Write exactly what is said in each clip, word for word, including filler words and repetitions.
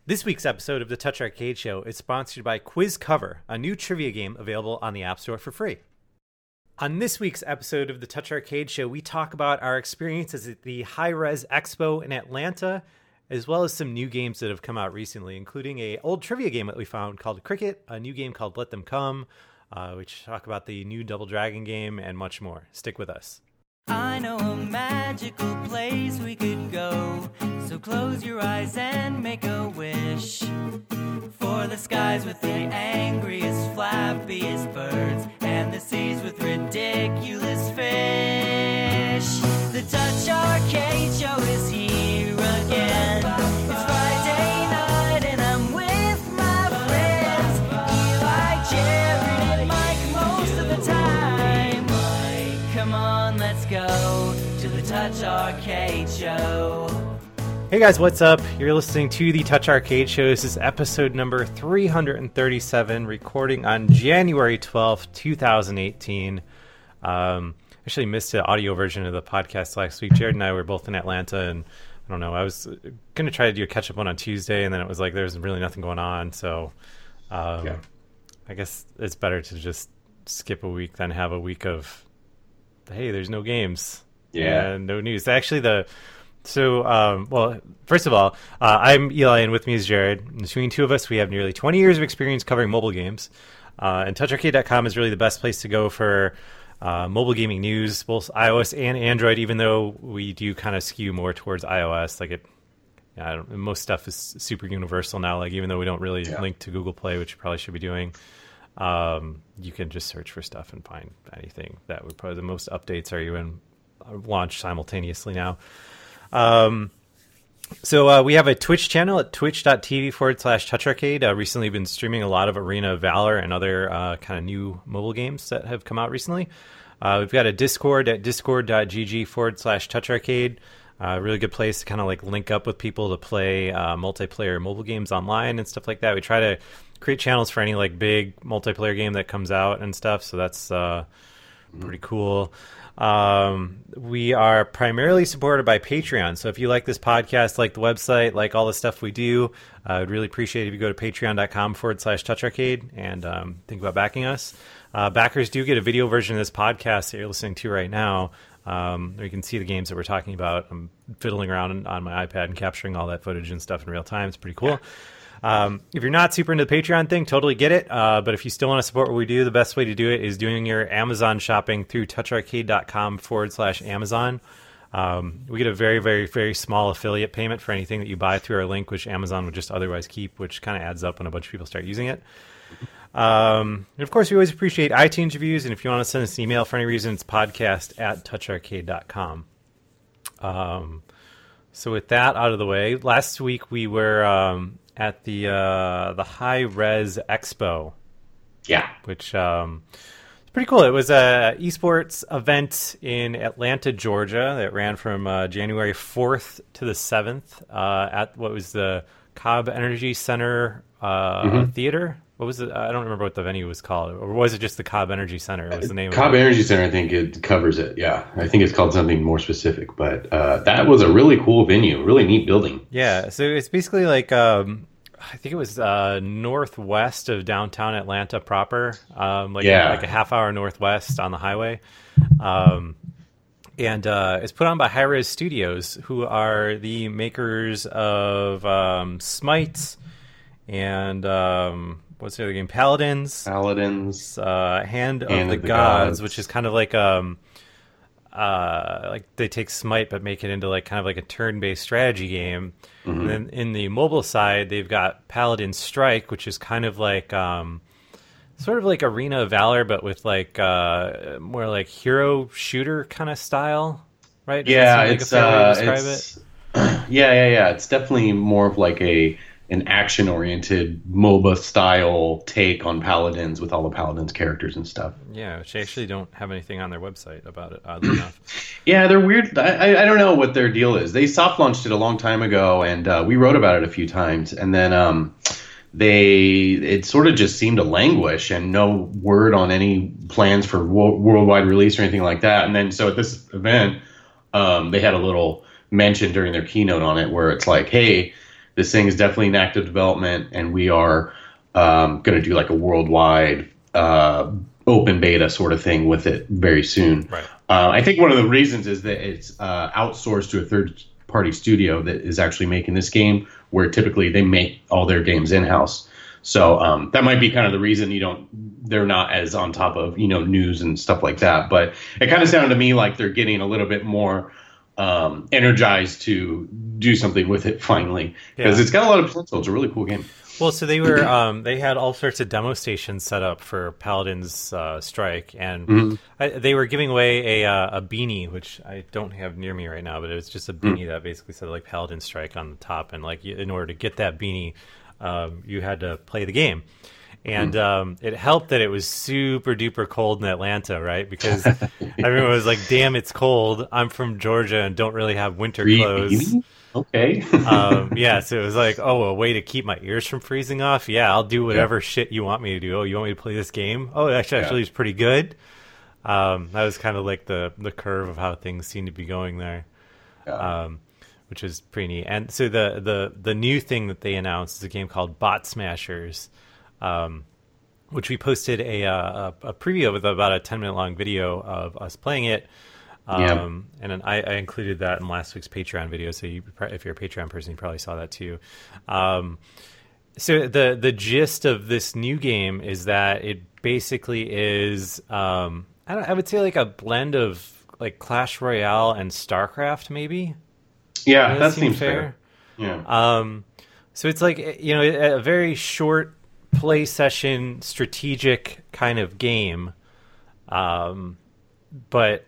This week's episode of the Touch Arcade Show is sponsored by Quiz Cover, a new trivia game available on the App Store for free. On this week's episode of the Touch Arcade Show, we talk about our experiences at the Hi-Rez Expo in Atlanta, as well as some new games that have come out recently, including a old trivia game that we found called Cricket, a new game called Let Them Come, uh, we talk about the new Double Dragon game, and much more. Stick with us. I know a magical place we could go, so close your eyes and make a wish for the skies with the angriest, flappiest birds and the seas with ridiculous fish. The Touch Arcade Show is here again. It's Friday night and I'm with my friends Eli, Jared, and Mike most of the time. Come on, let's go to the Touch Arcade Show. Hey guys, what's up? You're listening to the Touch Arcade Show. This is episode number three hundred thirty-seven, recording on January twelfth, twenty eighteen. Um, actually missed the audio version of the podcast last week. Jared and I were both in Atlanta, and I don't know, I was going to try to do a catch-up one on Tuesday, and then it was like there's really nothing going on, so um, yeah. I guess it's better to just skip a week than have a week of, hey, there's no games. Yeah. And no news. Actually, the... So, um, well, first of all, uh, I'm Eli, and with me is Jared. Between two of us, we have nearly twenty years of experience covering mobile games. Uh, and touch arcade dot com is really the best place to go for uh, mobile gaming news, both iOS and Android, even though we do kind of skew more towards iOS. Like, it, yeah, I don't, most stuff is super universal now. Like, even though we don't really yeah. link to Google Play, which you probably should be doing, um, you can just search for stuff and find anything. That would probably, the most updates are even launched simultaneously now. Um, so, uh, we have a Twitch channel at twitch.tv forward slash touch arcade. Uh, recently been streaming a lot of Arena of Valor and other, uh, kind of new mobile games that have come out recently. Uh, we've got a Discord at discord.gg forward slash touch arcade. A uh, really good place to kind of like link up with people to play, uh, multiplayer mobile games online and stuff like that. We try to create channels for any like big multiplayer game that comes out and stuff. So that's, uh, pretty cool. Um, we are primarily supported by Patreon. So if you like this podcast, like the website, like all the stuff we do, uh, I would really appreciate it if you go to patreon.com forward slash touch arcade and um, think about backing us. Uh, backers do get a video version of this podcast that you're listening to right now. Um, where you can see the games that we're talking about. I'm fiddling around on my iPad and capturing all that footage and stuff in real time. It's pretty cool. Yeah. Um, if you're not super into the Patreon thing, totally get it. Uh, but if you still want to support what we do, the best way to do it is doing your Amazon shopping through toucharcade.com forward slash Amazon. Um, we get a very, very, very small affiliate payment for anything that you buy through our link, which Amazon would just otherwise keep, which kind of adds up when a bunch of people start using it. Um, and of course, we always appreciate iTunes reviews. And if you want to send us an email for any reason, it's podcast at toucharcade dot com. Um, so with that out of the way, last week we were... Um, at the uh, the Hi-Rez Expo. Yeah. Which um, is pretty cool. It was a esports event in Atlanta, Georgia that ran from uh, January fourth to the seventh uh, at what was the Cobb Energy Center uh, mm-hmm. Theater. What was it? I don't remember what the venue was called. Or was it just the Cobb Energy Center? What was the name Cobb of it? Energy Center, I think it covers it. Yeah. I think it's called something more specific. But uh, that was a really cool venue. Really neat building. Yeah. So it's basically like, um, I think it was uh, northwest of downtown Atlanta proper. Um, like, yeah. like a half hour northwest on the highway. Um, and uh, it's put on by Hi-Rez Studios, who are the makers of um, Smite and... Um, What's the other game? Paladins. Paladins. Uh, Hand of Hand the, of the Gods, Gods, which is kind of like um, uh, like they take Smite but make it into like kind of like a turn-based strategy game. Mm-hmm. And then in the mobile side, they've got Paladin Strike, which is kind of like um, sort of like Arena of Valor, but with like uh, more like hero shooter kind of style, right? Does yeah, like it's a fair way to uh, describe it's, it? yeah, yeah, yeah. It's definitely more of like a. an action-oriented MOBA-style take on Paladins with all the Paladins characters and stuff. Yeah, which they actually don't have anything on their website about it, oddly enough. Yeah, they're weird. I, I don't know what their deal is. They soft-launched it a long time ago, and uh, we wrote about it a few times. And then um, they it sort of just seemed to languish, and no word on any plans for wo- worldwide release or anything like that. And then so at this event, um, they had a little mention during their keynote on it where it's like, hey, this thing is definitely in active development, and we are um, going to do like a worldwide uh, open beta sort of thing with it very soon. Right. Uh, I think one of the reasons is that it's uh, outsourced to a third-party studio that is actually making this game, where typically they make all their games in-house. So um, that might be kind of the reason you don't, they're not as on top of, you know, news and stuff like that. But it kind of sounded to me like they're getting a little bit more um, energized to do something with it finally, because Yeah. it's got a lot of potential. It's a really cool game. Well, so they were um, they had all sorts of demo stations set up for Paladin's uh, Strike, and Mhm. I, they were giving away a uh, a beanie, which I don't have near me right now, but it was just a beanie that basically said like Paladin Strike on the top, and like you, in order to get that beanie, um, you had to play the game. And um, it helped that it was super duper cold in Atlanta, right? Because everyone was like, "Damn, it's cold. I'm from Georgia and don't really have winter Free clothes." beanie? Okay. um, yeah, so it was like, oh, a way to keep my ears from freezing off. Yeah, I'll do whatever shit you want me to do. Oh, you want me to play this game? Oh, it actually, Yeah. actually is pretty good. Um, that was kind of like the the curve of how things seem to be going there, Yeah. um, which is pretty neat. And so the the the new thing that they announced is a game called Bot Smashers, um, which we posted a, uh, a a preview with about a ten minute long video of us playing it. Um, and then I, I included that in last week's Patreon video. So you, if you're a Patreon person, you probably saw that too. Um, so the, the gist of this new game is that it basically is, um, I don't, I would say like a blend of like Clash Royale and StarCraft, maybe. yeah, Does that seem seems fair. Yeah. Um, so it's like, you know, a very short play session, strategic kind of game. Um, but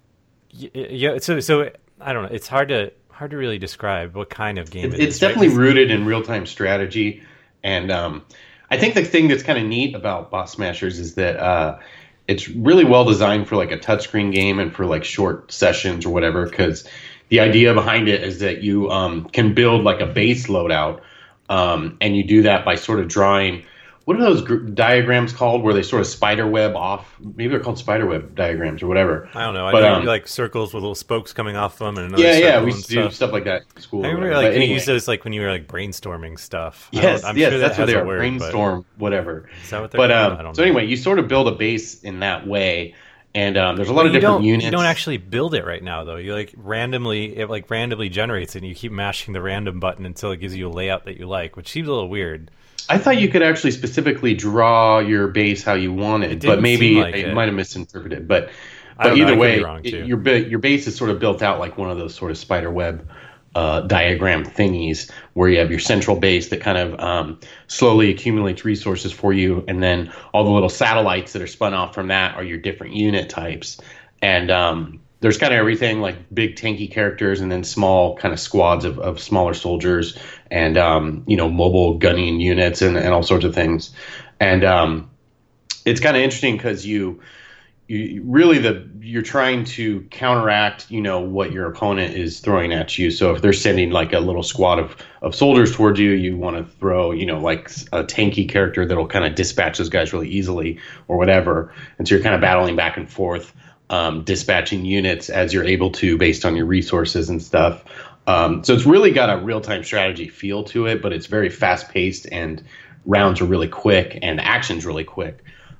yeah, so so I don't know. It's hard to hard to really describe what kind of game It, it it's is. right? definitely rooted in real time strategy, and um, I think the thing that's kind of neat about Bot Smashers is that uh, it's really well designed for like a touchscreen game and for like short sessions or whatever. Because the idea behind it is that you um, can build like a base loadout, um, and you do that by sort of drawing. What are those gr- diagrams called where they sort of spider web off? Maybe they're called spider web diagrams or whatever. I don't know. I But, know um, like circles with little spokes coming off them, and another Yeah, yeah, circle we and used to do stuff. stuff like that in school. I or remember whatever. like But you anyway. used those like when you were like brainstorming stuff. I Yes, don't- I'm yes, sure that's that what they has a are. word, but- Brainstorm, whatever. Is that what they're But called? I um, don't so know. anyway, you sort of build a base in that way, and um, there's a lot But of you different don't, units. You don't actually build it right now, though. You like randomly, it like randomly generates it, and you keep mashing the random button until it gives you a layout that you like, which seems a little weird. I thought you could actually specifically draw your base how you wanted, It didn't but maybe seem like I it. might have misinterpreted. But I but don't know, I either could way, be wrong, too. it- your ba- your base is sort of built out like one of those sort of spider web uh, diagram thingies, where you have your central base that kind of um, slowly accumulates resources for you, and then all the little satellites that are spun off from that are your different unit types. And um, there's kind of everything like big tanky characters, and then small kind of squads of, of smaller soldiers, and um, you know, mobile gunning units, and, and all sorts of things. And um, it's kind of interesting because you, you really the you're trying to counteract, you know, what your opponent is throwing at you. So if they're sending like a little squad of, of soldiers towards you, you want to throw, you know, like a tanky character that'll kind of dispatch those guys really easily or whatever. And so you're kind of battling back and forth, um, dispatching units as you're able to based on your resources and stuff. Um, so it's really got a real-time strategy feel to it, but it's very fast-paced, and rounds are really quick and action's really quick.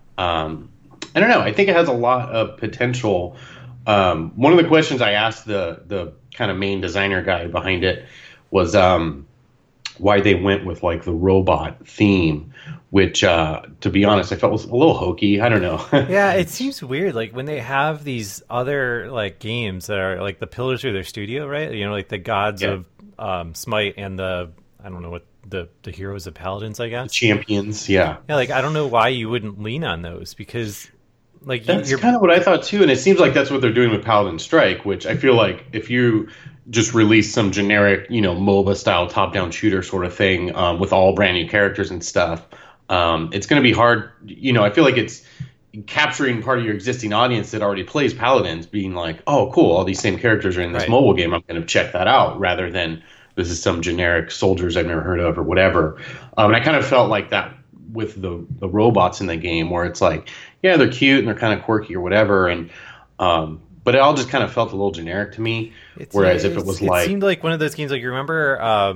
Um, I don't know. I think it has a lot of potential. Um, one of the questions I asked the the kind of main designer guy behind it was um, why they went with like the robot theme, which, uh, to be honest, I felt was a little hokey. I don't know. Yeah, it seems weird. Like when they have these other like games that are like the pillars of their studio, right? You know, like the gods Yeah. of um, Smite and the I don't know what the the heroes of Paladins, I guess. Champions, yeah. Yeah, like I don't know why you wouldn't lean on those, because like you- That's you're kind of what I thought too, and it seems like that's what they're doing with Paladin Strike, which I feel like if you just release some generic, you know, MOBA style top-down shooter sort of thing um, with all brand new characters and stuff, um, it's going to be hard. You know, I feel like it's capturing part of your existing audience that already plays Paladins, being like, oh, cool, all these same characters are in this Right. mobile game. I'm going to check that out, rather than this is some generic soldiers I've never heard of or whatever. Um, and I kind of felt like that with the the robots in the game, where it's like, yeah, they're cute and they're kind of quirky or whatever, and um, but it all just kind of felt a little generic to me. It's- Whereas if it it's- was it like, seemed like one of those games. Like you remember um,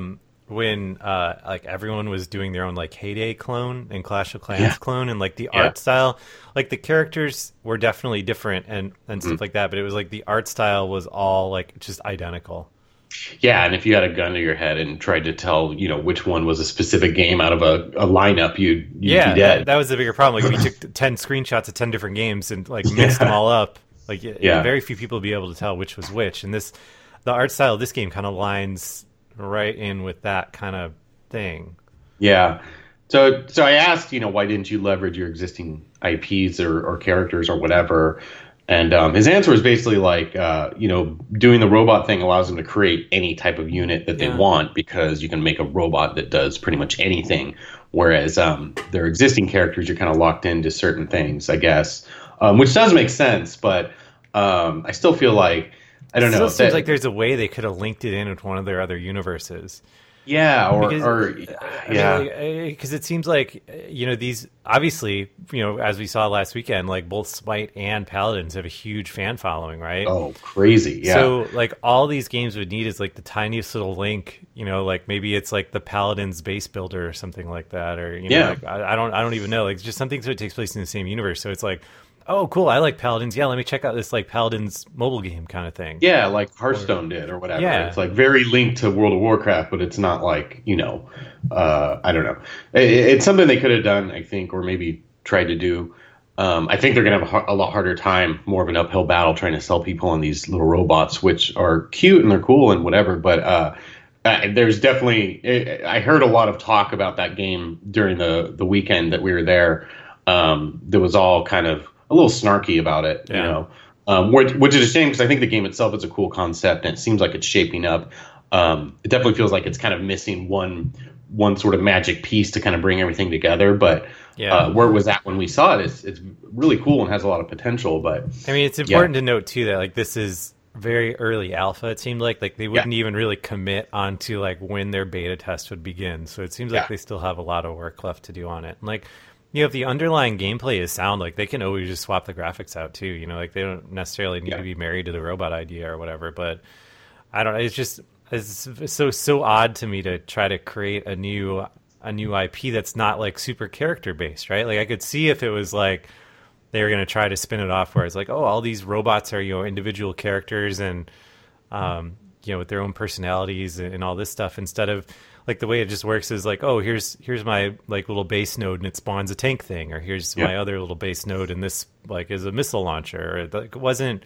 when uh, like everyone was doing their own like Heyday clone and Clash of Clans Yeah. clone, and like the Yeah. art style, like the characters were definitely different and and stuff Mm. like that. But it was like the art style was all like just identical. Yeah, and if you had a gun to your head and tried to tell, you know, which one was a specific game out of a, a lineup, you'd, you'd Yeah, be dead. that, that was the bigger problem. Like if you took ten screenshots of ten different games and like mixed them all up, like y- Yeah. very few people would be able to tell which was which. And this, the art style of this game kind of lines right in with that kind of thing. Yeah. So so I asked, you know, why didn't you leverage your existing I Ps or, or characters or whatever? And um, his answer was basically like, uh, you know, doing the robot thing allows them to create any type of unit that they Yeah. want because you can make a robot that does pretty much anything. Whereas um, their existing characters, you're kind of locked into certain things, I guess, um, which does make sense. But um, I still feel like, I don't It know. still seems that- like there's a way they could have linked it in with one of their other universes. Yeah, or, Because, or I yeah. mean, because it seems like, you know, these obviously, you know, as we saw last weekend, like both Smite and Paladins have a huge fan following, right? Oh, crazy. Yeah. So, like, all these games would need is like the tiniest little link, you know, like maybe it's like the Paladins base builder or something like that, or you know, Yeah. like I, I don't, I don't even know, like just something so it takes place in the same universe. So it's like, oh, cool, I like Paladins. Yeah, let me check out this like Paladins mobile game kind of thing. Yeah, like Hearthstone did or whatever. Yeah. It's like very linked to World of Warcraft, but it's not like, you know, uh, I don't know. It, it's something they could have done, I think, or maybe tried to do. Um, I think they're going to have a, har- a lot harder time, more of an uphill battle trying to sell people on these little robots, which are cute and they're cool and whatever. But uh, uh, there's definitely, I heard a lot of talk about that game during the, the weekend that we were there. Um, that was all kind of a little snarky about it, you Yeah. know. Um, which, which is a shame because I think the game itself is a cool concept and it seems like it's shaping up. Um, it definitely feels like it's kind of missing one one sort of magic piece to kind of bring everything together. But Yeah. uh, where it was at when we saw it, it's, it's really cool and has a lot of potential. But I mean, it's important to note too that like this is very early alpha. It seemed like like they wouldn't even really commit onto like when their beta test would begin. So it seems like Yeah. they still have a lot of work left to do on it. And like, you know, if the underlying gameplay is sound, like they can always just swap the graphics out too. You know, like they don't necessarily need Yeah. to be married to the robot idea or whatever. But I don't know. It's just it's so so odd to me to try to create a new a new I P that's not like super character based, right? Like I could see if it was like they were going to try to spin it off where it's like, oh, all these robots are, you know, individual characters and, um, you know, with their own personalities and, and all this stuff, instead of like the way it just works is like, oh, here's, here's my like little base node and it spawns a tank thing, or here's Yeah. my other little base node and this like is a missile launcher. Or it like, wasn't,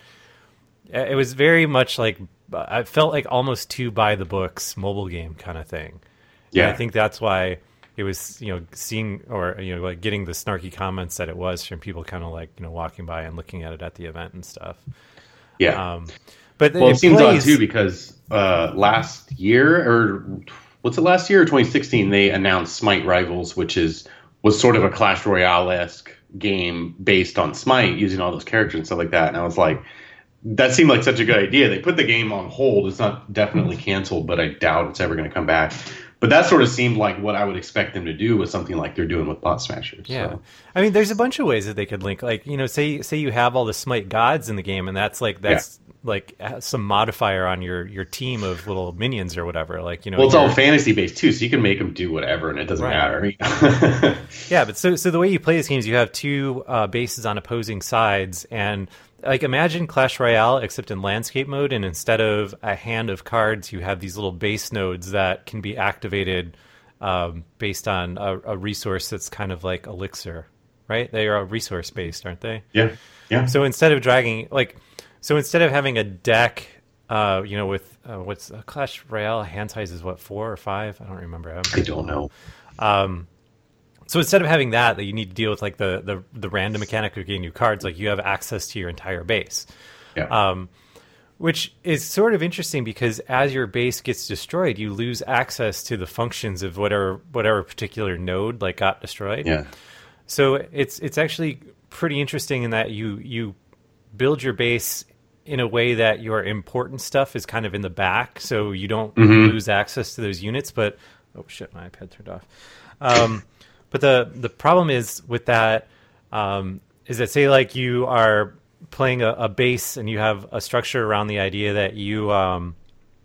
it was very much like, I felt like almost too by the books mobile game kind of thing. yeah, And I think that's why it was, you know, seeing or, you know, like getting the snarky comments that it was from people kind of like, you know, walking by and looking at it at the event and stuff. yeah. Um, but Well, it, it seems plays, odd too because uh, last year or what's it last year or twenty sixteen they announced Smite Rivals, which is was sort of a Clash Royale esque game based on Smite, using all those characters and stuff like that. And I was like, that seemed like such a good idea. They put the game on hold. It's not definitely canceled, but I doubt it's ever going to come back. But that sort of seemed like what I would expect them to do with something like they're doing with Bot Smashers. Yeah. So. I mean, there's a bunch of ways that they could link, like, you know, say, say you have all the Smite gods in the game and that's like, that's like some modifier on your, your team of little minions or whatever. Like, you know, Well, it's you're- all fantasy based too, so you can make them do whatever, and it doesn't Right. matter. Yeah, but so so the way you play this game is you have two uh, bases on opposing sides, and like imagine Clash Royale except in landscape mode, and instead of a hand of cards, you have these little base nodes that can be activated um, based on a, a resource that's kind of like Elixir, right? They are resource based, aren't they? yeah, yeah. So instead of dragging like, so instead of having a deck, uh, you know, with uh, what's uh, Clash Royale hand size is what, four or five? I don't remember. I don't know. Um, so instead of having that, that you need to deal with like the, the, the random mechanic of getting new cards, like you have access to your entire base. Yeah. Um, which is sort of interesting because as your base gets destroyed, you lose access to the functions of whatever whatever particular node like got destroyed. yeah. So it's it's actually pretty interesting in that you you build your base in a way that your important stuff is kind of in the back, so you don't Mhm. lose access to those units. But oh shit, my iPad turned off. Um, but the the problem is with that um, is that say like you are playing a, a base and you have a structure around the idea that you um,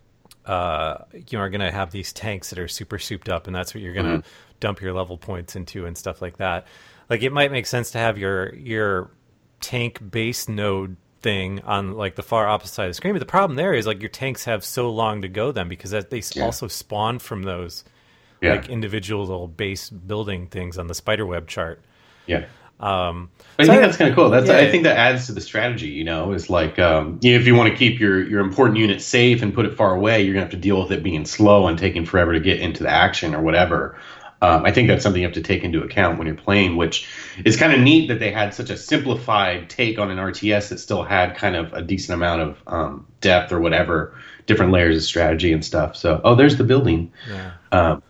uh, you know, are going to have these tanks that are super souped up, and that's what you're going to mm-hmm. dump your level points into and stuff like that. Like, it might make sense to have your your tank base node thing on like the far opposite side of the screen, but the problem there is like your tanks have so long to go then because that, they yeah. also spawn from those yeah. like individual little base building things on the spiderweb chart. Yeah. Um, I so think I, that's kind of cool. That's yeah, I think that adds to the strategy. You know, is like um, you know, if you want to keep your your important unit safe and put it far away, you're gonna have to deal with it being slow and taking forever to get into the action or whatever. Um, I think that's something you have to take into account when you're playing, which is kind of neat that they had such a simplified take on an R T S that still had kind of a decent amount of um, depth or whatever, different layers of strategy and stuff. So, oh, there's the building. Yeah. Um,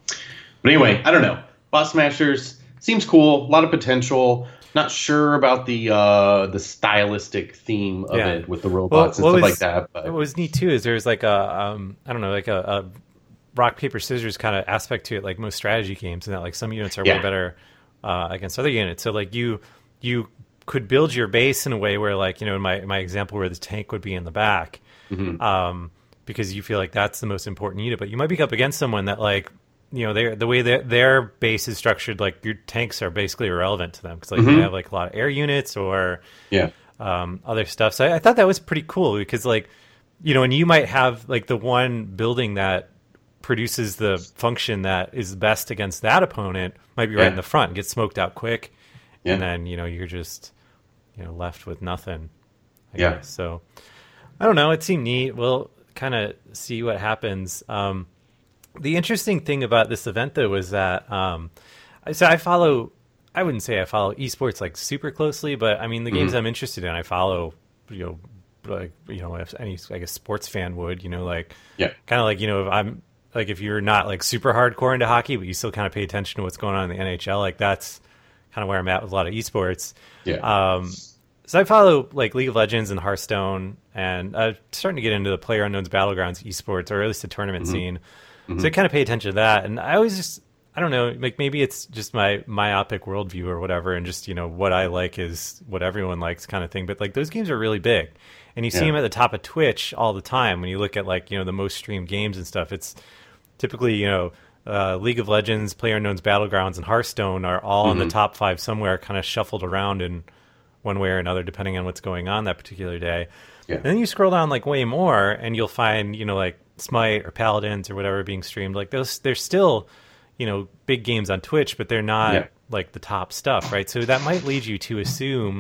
but anyway, I don't know. Boss Smashers seems cool. A lot of potential. Not sure about the uh, the stylistic theme of yeah. it with the robots well, and stuff was, like that. But. What was neat too is there's like a um, I don't know like a. a rock paper scissors kind of aspect to it, like most strategy games, and that like some units are yeah. way better uh, against other units. So like you you could build your base in a way where like, you know, in my my example where the tank would be in the back, mm-hmm. um, because you feel like that's the most important unit. But you might be up against someone that like, you know, they the way their their base is structured, like your tanks are basically irrelevant to them because like mm-hmm. they have like a lot of air units or yeah um, other stuff. So I, I thought that was pretty cool because like, you know, and you might have like the one building that produces the function that is best against that opponent might be right yeah. in the front and get smoked out quick, yeah. and then you know you're just you know left with nothing. I yeah. guess. So I don't know. It seemed neat. We'll kind of see what happens. Um, the interesting thing about this event though was that um, so I follow. I wouldn't say I follow esports like super closely, but I mean the games mm-hmm. I'm interested in, I follow. You know, like you know, if any I guess sports fan would. You know, like yeah, kind of like you know if I'm. Like if you're not like super hardcore into hockey, but you still kind of pay attention to what's going on in the N H L, like that's kind of where I'm at with a lot of esports. Yeah. Um, so I follow like League of Legends and Hearthstone, and I'm starting to get into the PlayerUnknown's Battlegrounds esports, or at least the tournament mm-hmm. scene. Mm-hmm. So I kind of pay attention to that, and I always just I don't know, like maybe it's just my myopic worldview or whatever, and just you know what I like is what everyone likes kind of thing. But like those games are really big, and you yeah. see them at the top of Twitch all the time when you look at like you know the most streamed games and stuff. It's typically, you know, uh, League of Legends, PlayerUnknown's Battlegrounds, and Hearthstone are all mm-hmm. in the top five somewhere, kind of shuffled around in one way or another, depending on what's going on that particular day. Yeah. And then you scroll down like way more, and you'll find, you know, like Smite or Paladins or whatever being streamed. Like those, they're still, you know, big games on Twitch, but they're not yeah. like the top stuff, right? So that might lead you to assume,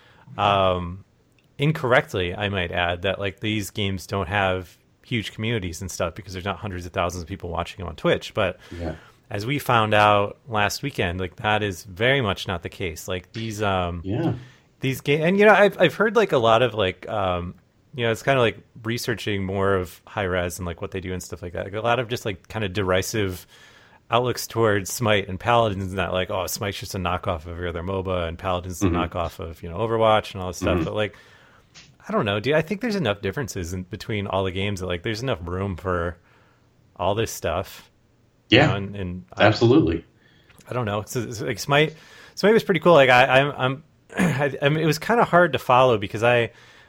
um, incorrectly, I might add, that like these games don't have huge communities and stuff because there's not hundreds of thousands of people watching them on Twitch. But yeah. as we found out last weekend, like that is very much not the case. Like these, um, yeah, these games, and you know, I've I've heard like a lot of like, um, you know, it's kind of like researching more of high res and like what they do and stuff like that. Like a lot of just like kind of derisive outlooks towards Smite and Paladins, and that like, oh, Smite's just a knockoff of every other MOBA, and Paladins is mm-hmm. a knockoff of you know Overwatch and all this stuff. Mm-hmm. But like, I don't know, dude. I think there's enough differences in between all the games that like there's enough room for all this stuff. Yeah, you know, and, and absolutely. I, I don't know. It's, it's like Smite. Smite was pretty cool. Like I, I'm, I'm, I, I mean, it was kind of hard to follow because I,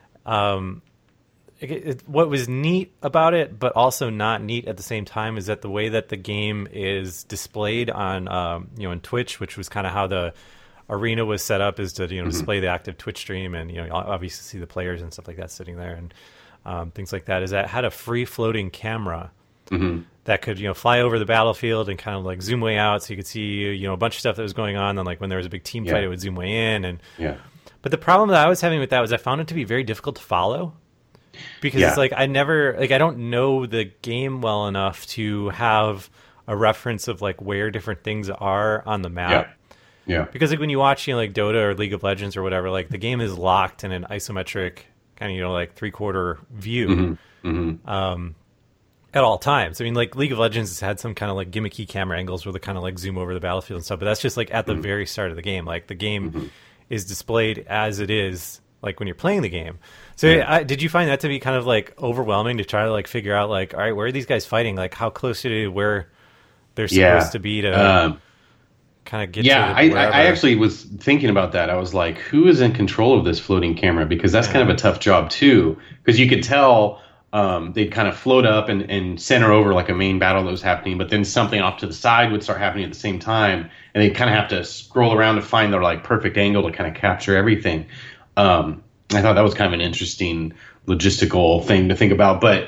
um, it, it, what was neat about it, but also not neat at the same time, is that the way that the game is displayed on, um, you know, on Twitch, which was kind of how the arena was set up, is to you know mm-hmm. display the active Twitch stream, and you know obviously see the players and stuff like that sitting there and um, things like that. Is that it had a free floating camera mm-hmm. that could you know fly over the battlefield and kind of like zoom way out, so you could see you know a bunch of stuff that was going on. And like when there was a big team yeah. fight, it would zoom way in. And yeah. But the problem that I was having with that was I found it to be very difficult to follow because yeah. it's like I never like I don't know the game well enough to have a reference of like where different things are on the map. Yeah. Yeah, because like when you watch you know, like Dota or League of Legends or whatever, like the game is locked in an isometric kind of you know like three quarter view mm-hmm. Mm-hmm. Um, at all times. I mean, like League of Legends has had some kind of like gimmicky camera angles where they kind of like zoom over the battlefield and stuff, but that's just like at the mm-hmm. very start of the game. Like the game mm-hmm. is displayed as it is, like when you're playing the game. So yeah. I, did you find that to be kind of like overwhelming to try to like figure out like, all right, where are these guys fighting? Like how close to where they're supposed yeah. to be to. Um, kind of get yeah, I, I actually was thinking about that. I was like, who is in control of this floating camera? Because that's yeah. kind of a tough job too. Because you could tell um, they'd kind of float up and, and center over like a main battle that was happening, but then something off to the side would start happening at the same time, and they'd kind of have to scroll around to find their like perfect angle to kind of capture everything. Um, I thought that was kind of an interesting logistical thing to think about, but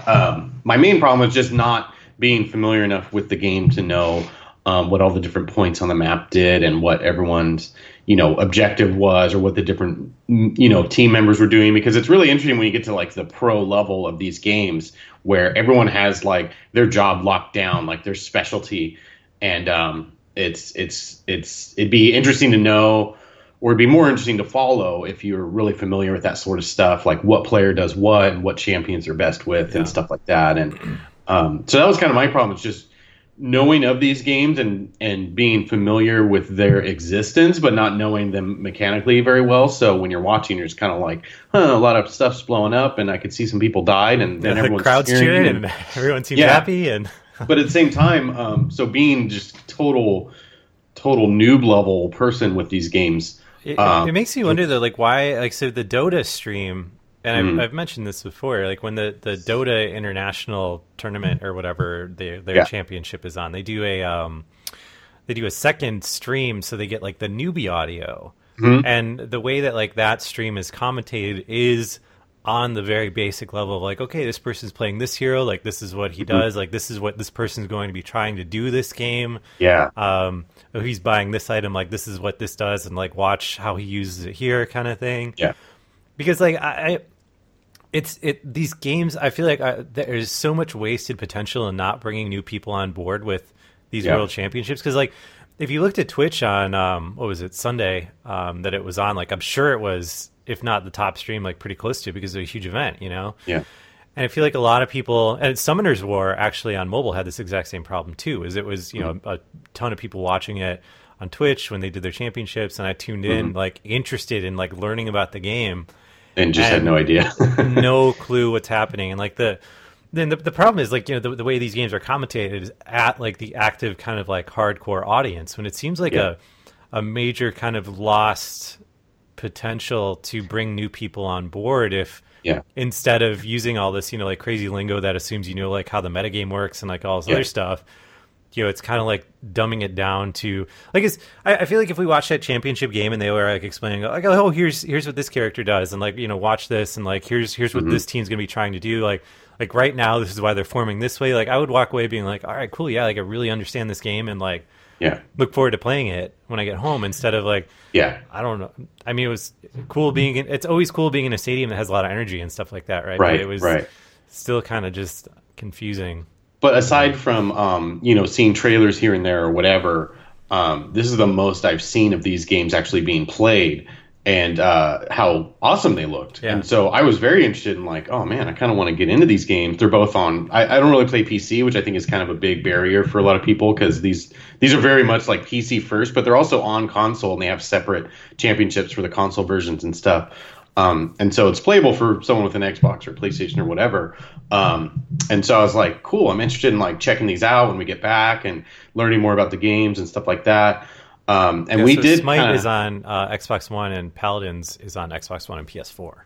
um, my main problem was just not being familiar enough with the game to know um, what all the different points on the map did and what everyone's, you know, objective was, or what the different, you know, team members were doing, because it's really interesting when you get to like the pro level of these games where everyone has like their job locked down, like their specialty. And um, it's, it's, it's, it'd be interesting to know, or it'd be more interesting to follow if you're really familiar with that sort of stuff, like what player does what and what champions are best with, yeah, and stuff like that. And um, so that was kind of my problem. It's just knowing of these games and, and being familiar with their existence, but not knowing them mechanically very well. So when you're watching, you're just kind of like, huh, a lot of stuff's blowing up, and I could see some people died, and then yeah, everyone's the crowd's cheering, and, and everyone seems yeah. happy. And but at the same time, um, so being just total, total noob level person with these games. It, um, it makes you wonder though, like why, like so the Dota stream. And Mm-hmm. I've, I've mentioned this before, like when the, the Dota International Tournament or whatever they, their Yeah. championship is on, they do a um, they do a second stream, so they get like the newbie audio, Mhm. and the way that like that stream is commentated is on the very basic level of like, okay, this person's playing this hero, like this is what he Mm-hmm. does, like this is what this person's going to be trying to do this game. Yeah. Um, oh, he's buying this item, like this is what this does, and like watch how he uses it here, kind of thing. Yeah. Because like I. I It's it these games. I feel like I, there's so much wasted potential in not bringing new people on board with these Yeah. world championships. Because like, if you looked at Twitch on um, what was it Sunday um, that it was on, like I'm sure it was, if not the top stream, like pretty close to, because it was a huge event, you know. Yeah. And I feel like a lot of people, and Summoners War actually on mobile had this exact same problem too. Is it was you Mm-hmm. know a ton of people watching it on Twitch when they did their championships, and I tuned in Mm-hmm. like interested in like learning about the game. And just And had no idea. no clue what's happening. And like the then the, the problem is like, you know, the, the way these games are commentated is at like the active kind of like hardcore audience, when it seems like Yeah. a a major kind of lost potential to bring new people on board if Yeah. instead of using all this, you know, like crazy lingo that assumes you know like how the metagame works and like all this Yeah. other stuff. You know, it's kind of like dumbing it down to like it's. I, I feel like if we watched that championship game and they were like explaining like, oh, here's here's what this character does, and like you know, watch this, and like here's here's what Mhm. this team's gonna be trying to do. Like like right now, this is why they're forming this way. Like I would walk away being like, all right, cool, yeah, like I really understand this game and like Yeah. look forward to playing it when I get home, instead of like Yeah. I don't know. I mean, it was cool being. In, it's always cool being in a stadium that has a lot of energy and stuff like that, right? Right. But it was Right. still kind of just confusing. But aside from, um, you know, seeing trailers here and there or whatever, um, this is the most I've seen of these games actually being played, and uh, how awesome they looked. Yeah. And so I was very interested in like, oh man, I kind of want to get into these games. They're both on. I, I don't really play P C, which I think is kind of a big barrier for a lot of people, because these these are very much like P C first, but they're also on console, and they have separate championships for the console versions and stuff. Um, and so it's playable for someone with an Xbox or PlayStation or whatever. Um, and so I was like, cool, I'm interested in like checking these out when we get back and learning more about the games and stuff like that. Um, and Yeah, we so did Smite kinda, is on uh, Xbox One, and Paladins is on Xbox One and P S four.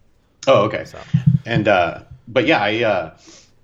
Oh, okay. So And, uh, but yeah, I, uh,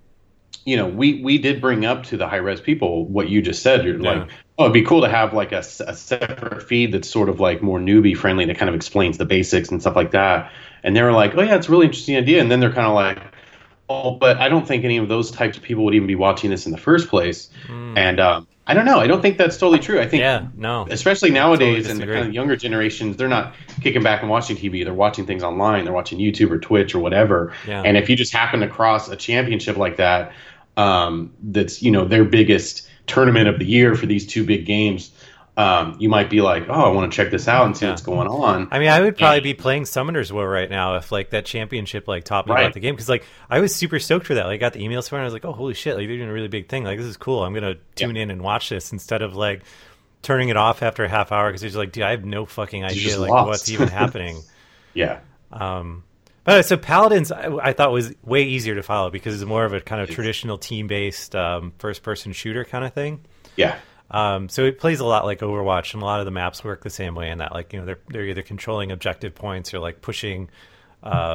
you know, we, we did bring up to the high res people what you just said. You're Yeah. like, oh, it'd be cool to have like a, s- a separate feed that's sort of like more newbie friendly, that kind of explains the basics and stuff like that. And they were like, oh yeah, it's a really interesting idea. And then they're kind of like, oh, but I don't think any of those types of people would even be watching this in the first place. Mm. And um, I don't know. I don't think that's totally true. I think, yeah, no, especially nowadays, Totally and the disagree. kind of younger generations, they're not kicking back and watching T V. They're watching things online. They're watching YouTube or Twitch or whatever. Yeah. And if you just happen to cross a championship like that, um, that's, you know, their biggest tournament of the year for these two big games, um, you might be like, oh, I want to check this out and see Yeah. what's going on. I mean, I would probably And- be playing Summoners War right now if like that championship like taught me Right. about the game, because like I was super stoked for that. Like, I got the emails for it, and I was like, oh, holy shit! Like they're doing a really big thing. Like this is cool. I'm gonna tune in and watch this instead of like turning it off after a half hour because it's like, dude, I have no fucking idea just like lost. what's even happening. Yeah. Um, but so Paladins, I, I thought was way easier to follow because it's more of a kind of traditional team-based um, first-person shooter kind of thing. Yeah. Um, so it plays a lot like Overwatch, and a lot of the maps work the same way in that, like, you know, they're they're either controlling objective points or like pushing um,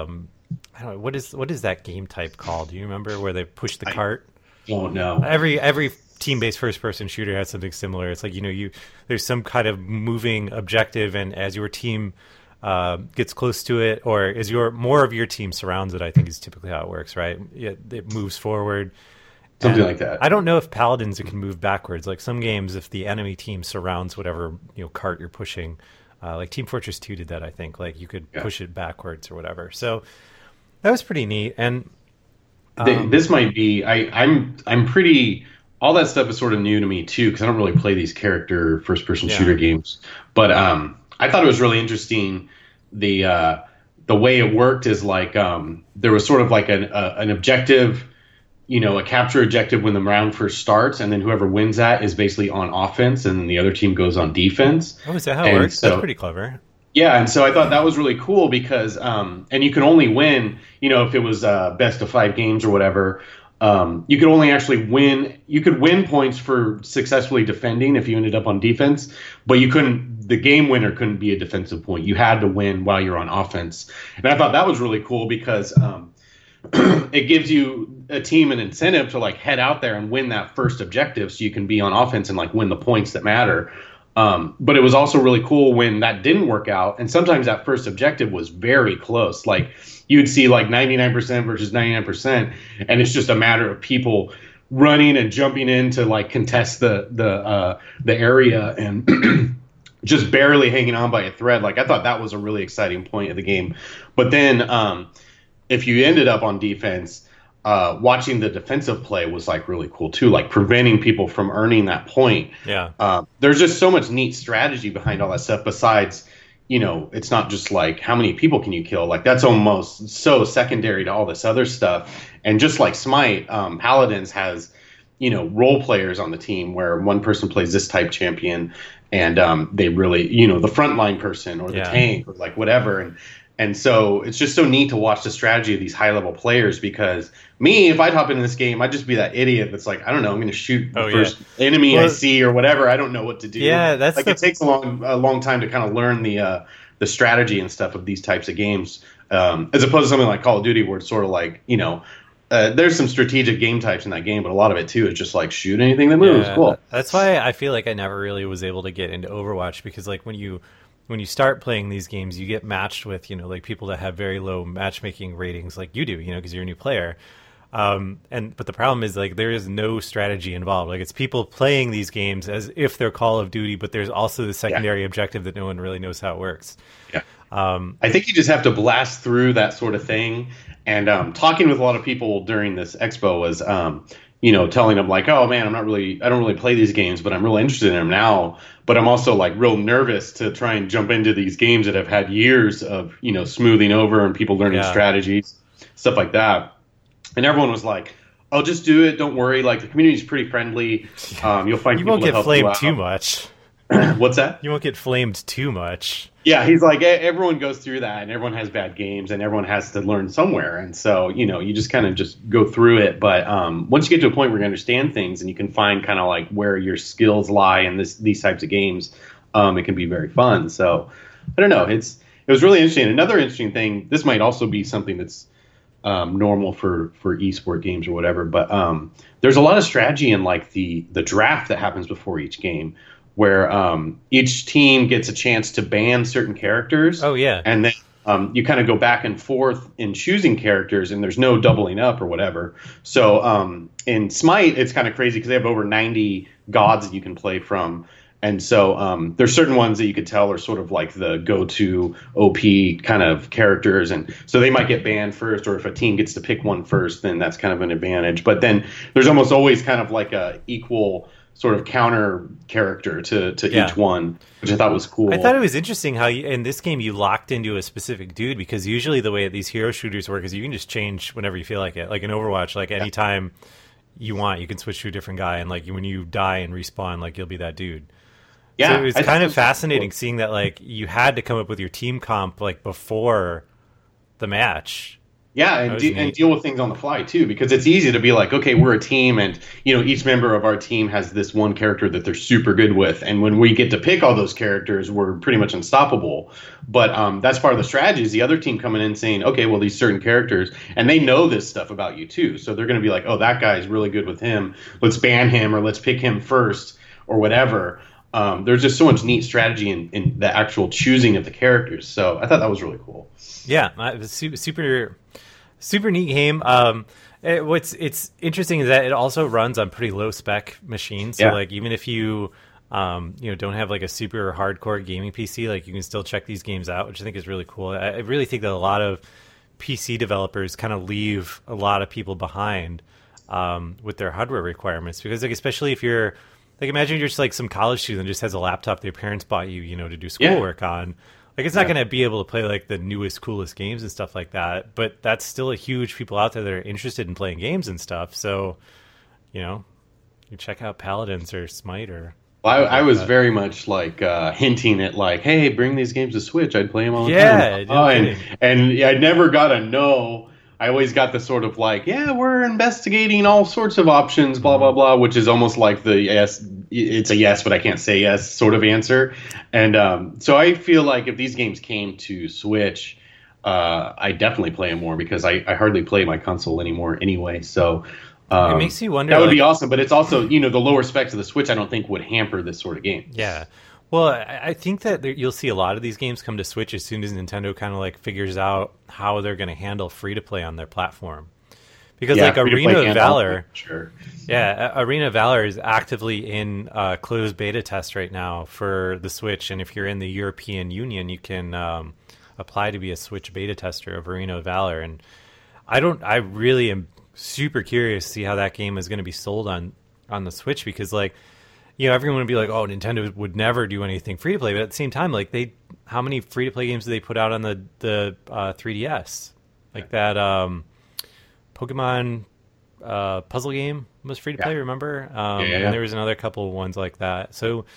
I don't know what is what is that game type called? Do you remember where they push the I cart? don't know. Every every team-based first-person shooter has something similar. It's like, you know, you there's some kind of moving objective, and as your team uh, gets close to it, or as your more of your team surrounds it, I think is typically how it works, right? It, it moves forward. Something And like that. I don't know if paladins it can move backwards. Like some games, if the enemy team surrounds whatever, you know, cart you're pushing, uh, like Team Fortress two did that, I think. Like you could Yeah. push it backwards or whatever. So that was pretty neat. And Th- um, this might be. I, I'm. I'm pretty. All that stuff is sort of new to me too, because I don't really play these character first-person Yeah. shooter games. But um, I thought it was really interesting. The uh, the way it worked is like um, there was sort of like an uh, an objective, you know, a capture objective when the round first starts, and then whoever wins that is basically on offense, and then the other team goes on defense. oh, is that how it And works? so- That's pretty clever. Yeah, and so I thought that was really cool because, um, and you can only win, you know, if it was uh, best of five games or whatever. Um, you could only actually win. You could win points for successfully defending if you ended up on defense, but you couldn't. The game winner couldn't be a defensive point. You had to win while you're on offense, and I thought that was really cool because um, it gives you a team an incentive to like head out there and win that first objective, so you can be on offense and like win the points that matter. Um, but it was also really cool when that didn't work out. And sometimes that first objective was very close. Like you'd see like ninety-nine percent versus ninety-nine percent. And it's just a matter of people running and jumping in to like contest the, the, uh, the area and just barely hanging on by a thread. Like I thought that was a really exciting point of the game. But then, um, if you ended up on defense, Uh, watching the defensive play was like really cool too, like preventing people from earning that point. Yeah. Uh, there's just so much neat strategy behind all that stuff. Besides, you know, it's not just like how many people can you kill. Like that's almost so secondary to all this other stuff. And just like Smite, um, Paladins has, you know, role players on the team where one person plays this type champion, and um, they really, you know, the frontline person or the Yeah. tank or like whatever. And And so it's just so neat to watch the strategy of these high level players because me, if I'd hop into this game, I'd just be that idiot that's like, I don't know, I'm going to shoot the Oh, yeah. first enemy I Well- see or whatever. I don't know what to do. Yeah, that's like the- it takes a long, a long time to kind of learn the uh, the strategy and stuff of these types of games, um, as opposed to something like Call of Duty where it's sort of like, you know, uh, there's some strategic game types in that game, but a lot of it too is just like shoot anything that moves. Yeah, Cool. That's why I feel like I never really was able to get into Overwatch because like when you when you start playing these games, you get matched with, you know, like people that have very low matchmaking ratings like you do, you know, because you're a new player. Um, and but the problem is like there is no strategy involved. Like it's people playing these games as if they're Call of Duty, but there's also the secondary objective that no one really knows how it works. Yeah. Um, I think you just have to blast through that sort of thing. And um, talking with a lot of people during this expo was, um, you know, telling them like, oh man, I'm not really, I don't really play these games, but I'm really interested in them now. But I'm also like real nervous to try and jump into these games that have had years of, you know, smoothing over and people learning Yeah. strategies, stuff like that. And everyone was like, oh, just do it. Don't worry. Like the community's pretty friendly. Um, you'll find you people won't to get help flamed you out. too much. What's that? You won't get flamed too much. Yeah, he's like, e- everyone goes through that, and everyone has bad games, and everyone has to learn somewhere. And so, you know, you just kind of just go through it. But um, once you get to a point where you understand things and you can find kind of like where your skills lie in this these types of games, um, it can be very fun. So, I don't know. It's it was really interesting. Another interesting thing. This might also be something that's um, normal for for esport games or whatever. But um, there's a lot of strategy in like the the draft that happens before each game, where um, each team gets a chance to ban certain characters. Oh yeah. And then um, you kind of go back and forth in choosing characters, and there's no doubling up or whatever. So um, in Smite, it's kind of crazy because they have over ninety gods that you can play from. And so um, there's certain ones that you could tell are sort of like the go-to O P kind of characters. And so they might get banned first, or if a team gets to pick one first, then that's kind of an advantage. But then there's almost always kind of like a equal sort of counter character to, to Yeah. each one, which I thought was cool. I thought it was interesting how you, in this game you locked into a specific dude, because usually the way these hero shooters work is you can just change whenever you feel like it. Like in Overwatch, like anytime you want, you can switch to a different guy, and like when you die and respawn, like you'll be that dude. Yeah, so it's I thought kind it of was fascinating cool. seeing that like you had to come up with your team comp like before the match. Yeah, and, de- and deal with things on the fly too, because it's easy to be like, okay, we're a team, and you know each member of our team has this one character that they're super good with, and when we get to pick all those characters, we're pretty much unstoppable. But um, that's part of the strategy is the other team coming in saying, okay, well these certain characters, and they know this stuff about you too, so they're going to be like, oh, that guy's really good with him. Let's ban him or let's pick him first or whatever. Um, there's just so much neat strategy in, in the actual choosing of the characters. So I thought that was really cool. Yeah, it was super, super, super neat game. Um, it, what's it's interesting is that it also runs on pretty low spec machines. So Yeah. like even if you um, you know don't have like a super hardcore gaming P C, like you can still check these games out, which I think is really cool. I, I really think that a lot of P C developers kind of leave a lot of people behind um, with their hardware requirements because like especially if you're like imagine you're just like some college student that just has a laptop their parents bought you, you know, to do schoolwork Yeah. on. Like, it's not Yeah. going to be able to play, like, the newest, coolest games and stuff like that. But that's still a huge people out there that are interested in playing games and stuff. So, you know, you check out Paladins or Smite or... Well, I, I was that. very much like uh, hinting at like, hey, bring these games to Switch. I'd play them all the Yeah, time. no Oh, and, kidding. and yeah, I never got a no. I always got the sort of like, yeah, we're investigating all sorts of options, blah, blah, blah, which is almost like the yes, it's a yes, but I can't say yes sort of answer. And um, so I feel like if these games came to Switch, uh, I definitely play them more because I, I hardly play my console anymore anyway. So um, It makes you wonder, That would be like- awesome, but it's also, you know, the lower specs of the Switch I don't think would hamper this sort of game. Yeah. Well, I I think that there, you'll see a lot of these games come to Switch as soon as Nintendo kind of, like, figures out how they're going to handle free-to-play on their platform. Because, like, free-to-play Arena of handheld, Valor... Sure. Yeah, A- Arena of Valor is actively in uh, closed beta test right now for the Switch, and if you're in the European Union, you can um, apply to be a Switch beta tester of Arena of Valor. And I don't, I really am super curious to see how that game is going to be sold on on the Switch because, like, you know, everyone would be like, "Oh, Nintendo would never do anything free to play," but at the same time, like, they, how many free to play games do they put out on the the uh, three D S? Like that um, Pokemon uh, puzzle game was free to play. Yeah. Remember? Um, Yeah, yeah, yeah. And there was another couple of ones like that. So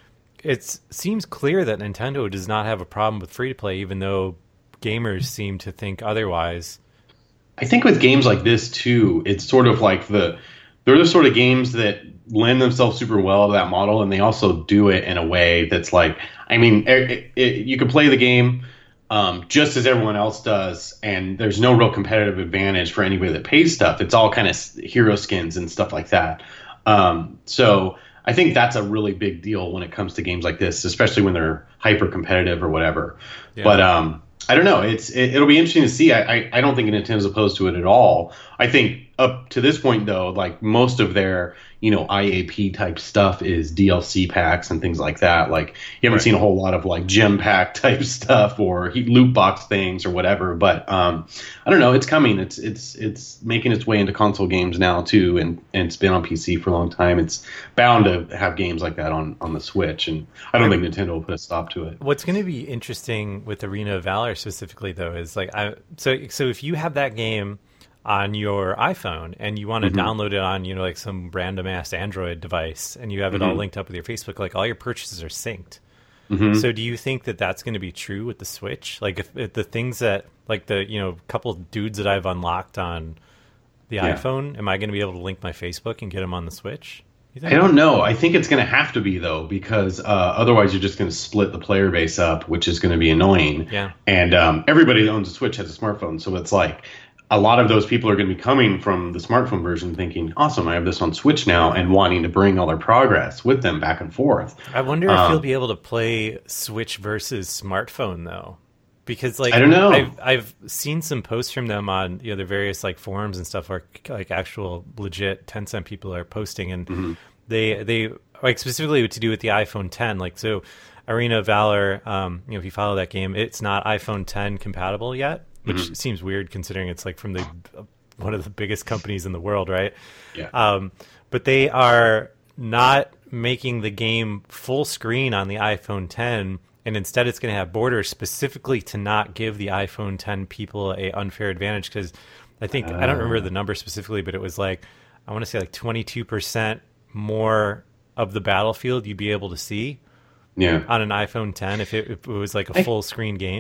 it seems clear that Nintendo does not have a problem with free to play, even though gamers seem to think otherwise. I think with games like this too, it's sort of like the they're the sort of games that lend themselves super well to that model, and they also do it in a way that's like, I mean, it, it, you can play the game um, just as everyone else does, and there's no real competitive advantage for anybody that pays stuff. It's all kind of hero skins and stuff like that. Um, so I think that's a really big deal when it comes to games like this, especially when they're hyper competitive or whatever. Yeah. But um, I don't know. It's it, it'll be interesting to see. I, I I don't think Nintendo's opposed to it at all. I think up to this point though, like most of their you know I A P type stuff is D L C packs and things like that. Like you haven't Right. seen a whole lot of like gem pack type stuff or he- loot box things or whatever. But um, I don't know. It's coming. It's it's it's making its way into console games now too, and, and it's been on P C for a long time. It's bound to have games like that on on the Switch, and I don't think Nintendo will put a stop to it. What's going to be interesting with Arena of Valor specifically, though, is like, I so so if you have that game on your iPhone and you want to Mm-hmm. download it on, you know, like some random ass Android device, and you have it all Mm-hmm. linked up with your Facebook, like all your purchases are synced. Mm-hmm. So do you think that that's going to be true with the Switch? Like if, if the things that, like the, you know, couple dudes that I've unlocked on the Yeah. iPhone, am I going to be able to link my Facebook and get them on the Switch? You think? I don't know. I think it's going to have to be though, because uh, otherwise you're just going to split the player base up, which is going to be annoying. Yeah. And um, everybody that owns a Switch has a smartphone, so it's like a lot of those people are going to be coming from the smartphone version, thinking, "Awesome, I have this on Switch now," and wanting to bring all their progress with them back and forth. I wonder if Um, you'll be able to play Switch versus smartphone though, because like I don't know. I've I've seen some posts from them on you know their various like forums and stuff where like actual legit Tencent people are posting, and Mm-hmm. they they like specifically to do with the iPhone ten. Like so, Arena of Valor. Um, you know, if you follow that game, it's not iPhone ten compatible yet, which Mm-hmm. seems weird considering it's like from the one of the biggest companies in the world, right? Yeah. Um, but they are not making the game full screen on the iPhone ten, and instead it's going to have borders specifically to not give the iPhone ten people a unfair advantage. Because I think I don't remember the number specifically, but it was like I want to say like twenty-two percent more of the battlefield you'd be able to see Yeah. on an iPhone ten if it, if it was like a I- full screen game.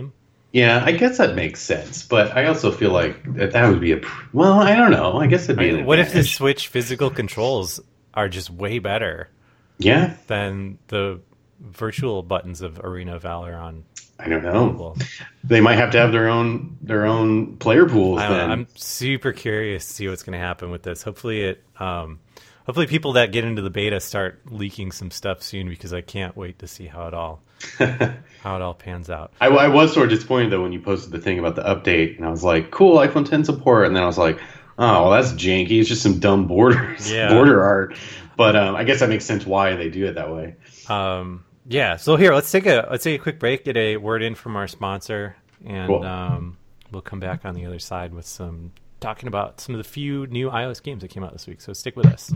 Yeah, I guess that makes sense, but I also feel like that, that would be a pr- well. I don't know. I guess it'd be I an mean, what if the advantage. Switch physical controls are just way better Yeah, than the virtual buttons of Arena of Valor on I don't know. mobile? They might have to have their own their own player pools I don't then. know. I'm super curious to see what's going to happen with this. Hopefully, it. Um, hopefully, people that get into the beta start leaking some stuff soon because I can't wait to see how it all how it all pans out. I, I was sort of disappointed though when you posted the thing about the update, and I was like, "Cool, iPhone ten support," and then I was like, "Oh, well, that's janky. It's just some dumb borders, Yeah. border art." But um, I guess that makes sense why they do it that way. Um, yeah. So here, let's take a let's take a quick break. Get a word in from our sponsor, and Cool. um, we'll come back on the other side with some talking about some of the few new iOS games that came out this week. So stick with us.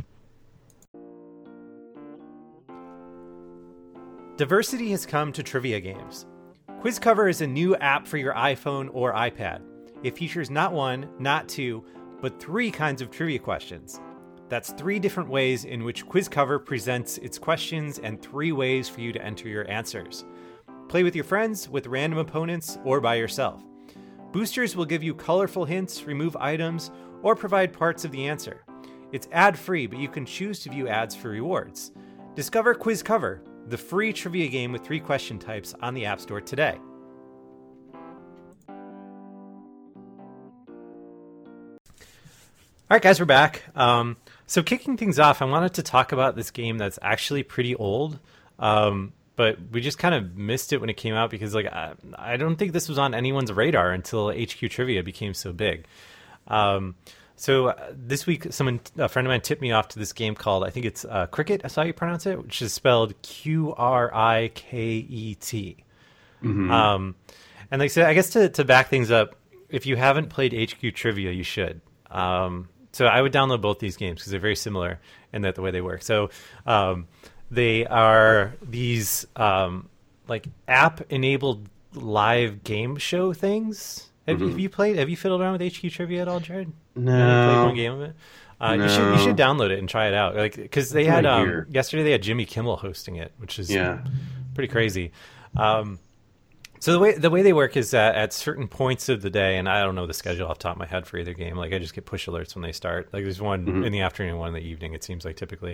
Diversity has come to trivia games. QuizCover is a new app for your iPhone or iPad. It features not one, not two, but three kinds of trivia questions. That's three different ways in which QuizCover presents its questions and three ways for you to enter your answers. Play with your friends, with random opponents, or by yourself. Boosters will give you colorful hints, remove items, or provide parts of the answer. It's ad-free, but you can choose to view ads for rewards. Discover QuizCover, the free trivia game with three question types on the App Store today. All right, guys, we're back. Um, so kicking things off, I wanted to talk about this game that's actually pretty old, um, but we just kind of missed it when it came out because, like, I, I don't think this was on anyone's radar until H Q Trivia became so big. Um, so uh, this week, someone, a friend of mine, tipped me off to this game called, I think it's uh, Cricket. That's how you pronounce it, which is spelled Q R I K E T. Mm-hmm. Um, and like I said, I guess to, to back things up, if you haven't played H Q Trivia, you should. Um, so I would download both these games because they're very similar in that the way they work. So um, they are these um, like app-enabled live game show things. Have, Mhm. have you played? Have you fiddled around with H Q Trivia at all, Jared? No. You ever played one game of it? Uh, No. You should you should download it and try it out. Like because they That's had what I um, hear. yesterday they had Jimmy Kimmel hosting it, which is Yeah. pretty crazy. Um, so the way the way they work is that at certain points of the day, and I don't know the schedule off the top of my head for either game. Like I just get push alerts when they start. Like there's one Mhm. in the afternoon, one in the evening. It seems like typically,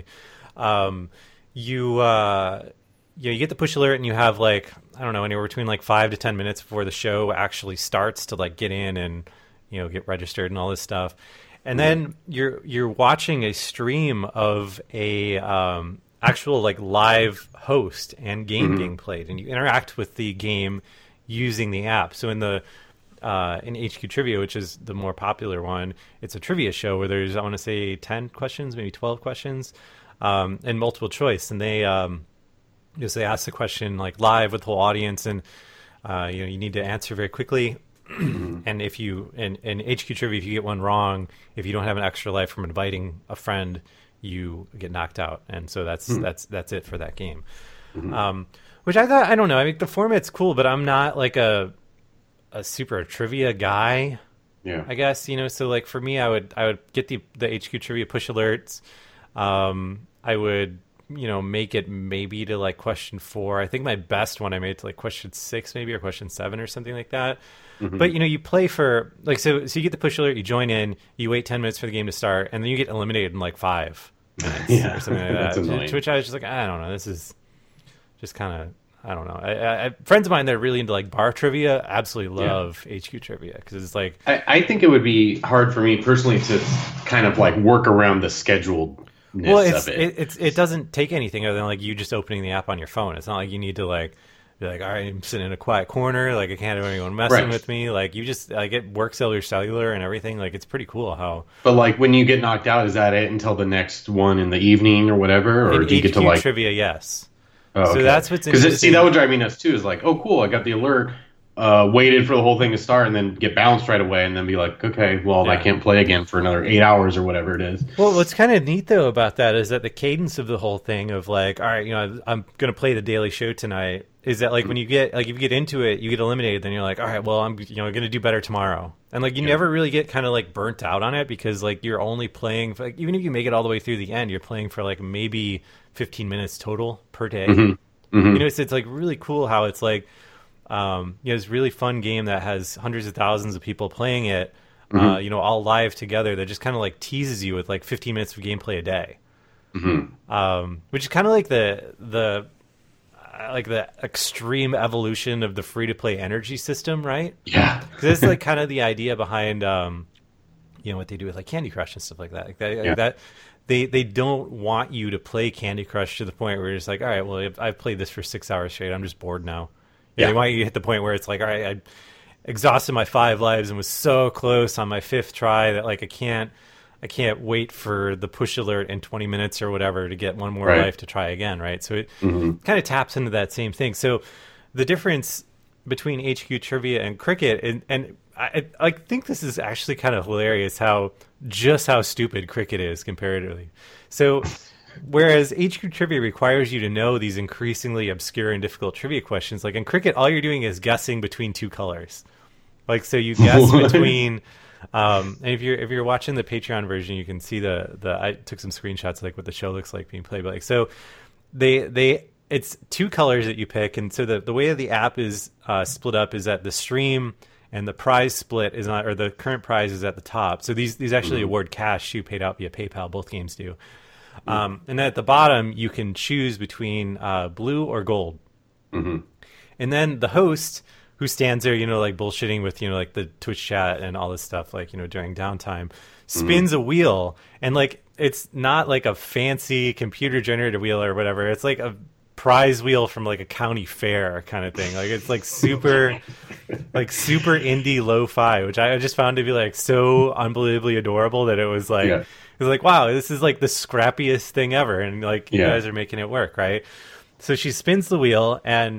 um, you uh, you know, you get the push alert, and you have like I don't know anywhere between like five to ten minutes before the show actually starts to like get in and you know get registered and all this stuff. And then you're you're watching a stream of a um, actual like live host and game Mhm. being played, and you interact with the game using the app. So in the uh, in H Q Trivia, which is the more popular one, it's a trivia show where there's I want to say ten questions, maybe twelve questions, um, and multiple choice. And they um, you know, so they ask the question like live with the whole audience, and uh, you know you need to answer very quickly. And if you in, in H Q Trivia, if you get one wrong, if you don't have an extra life from inviting a friend, you get knocked out, and so that's Mhm. that's that's it for that game. Mhm. Um, which I thought I don't know. I mean, the format's cool, but I'm not like a a super trivia guy. Yeah. I guess you know. So like for me, I would I would get the the H Q Trivia push alerts. Um, I would you know make it maybe to like question four. I think my best one I made to like question six maybe or question seven or something like that. Mhm. But you know, you play for like so. So you get the push alert, you join in, you wait ten minutes for the game to start, and then you get eliminated in like five minutes Yeah, or something like that's that. annoying. To which I was just like, I don't know, this is just kind of I don't know. I, I, friends of mine that are really into like bar trivia absolutely Yeah. love H Q Trivia because it's like I, I think it would be hard for me personally to kind of like work around the scheduledness well, it's of it. it. it's it doesn't take anything other than like you just opening the app on your phone. It's not like you need to like. Be like, all right, I'm sitting in a quiet corner. Like, I can't have anyone messing Right. with me. Like, you just, like, it works over your cellular and everything. Like, it's pretty cool how. But like when you get knocked out, is that it until the next one in the evening or whatever, or In do you get to H Q like? Trivia, yes. Oh, So okay. that's what's Because see, interesting. that would drive me nuts too. Is like, oh, cool, I got the alert. Uh, waited for the whole thing to start and then get bounced right away, and then be like, okay, well, I Yeah. can't play again for another eight hours or whatever it is. Well, what's kind of neat though about that is that the cadence of the whole thing of like, all right, you know, I'm going to play the Daily Show tonight. Is that like when you get like if you get into it, you get eliminated, then you're like, all right, well, I'm you know going to do better tomorrow, and like you Yeah. never really get kind of like burnt out on it because like you're only playing for, like even if you make it all the way through the end, you're playing for like maybe fifteen minutes total per day. Mhm. Mhm. You know, it's, it's like really cool how it's like um, you know, this really fun game that has hundreds of thousands of people playing it, Mm-hmm. uh, you know, all live together. That just kind of like teases you with like fifteen minutes of gameplay a day, Mm-hmm. um, which is kind of like the the uh, like the extreme evolution of the free to play energy system, right? Yeah. Because it's like kind of the idea behind, um, you know, what they do with like Candy Crush and stuff like that. Like that, Yeah. that they they don't want you to play Candy Crush to the point where you're just like, all right, well, I've, I've played this for six hours straight. I'm just bored now. Yeah, Yeah. They want you to hit the point where it's like, all right, I exhausted my five lives and was so close on my fifth try that like I can't I can't wait for the push alert in twenty minutes or whatever to get one more Right. life to try again, right? So it Mm-hmm. kind of taps into that same thing. So the difference between H Q Trivia and Cricket, and, and I, I think this is actually kind of hilarious how just how stupid Cricket is comparatively. So whereas H Q Trivia requires you to know these increasingly obscure and difficult trivia questions, like in Cricket, all you're doing is guessing between two colors. Like, so you guess What? between, um, and if you're if you're watching the Patreon version, you can see the the I took some screenshots like what the show looks like being played. But like, so they they it's two colors that you pick, and so the the way the app is uh, split up is that the stream and the prize split is not, or the current prize is at the top. So these these actually Mm-hmm. award cash you paid out via PayPal. Both games do. Um, and then at the bottom, you can choose between uh, blue or gold. Mm-hmm. And then the host, who stands there, you know, like bullshitting with, you know, like the Twitch chat and all this stuff, like, you know, during downtime, spins a wheel. And like, it's not like a fancy computer generated wheel or whatever. It's like a prize wheel from like a county fair kind of thing. Like, it's like super, like super indie lo-fi, which I just found to be like so unbelievably adorable that it was like, Yeah. it was like, wow, this is like the scrappiest thing ever. And like, you Yeah. guys are making it work, right? So she spins the wheel, and,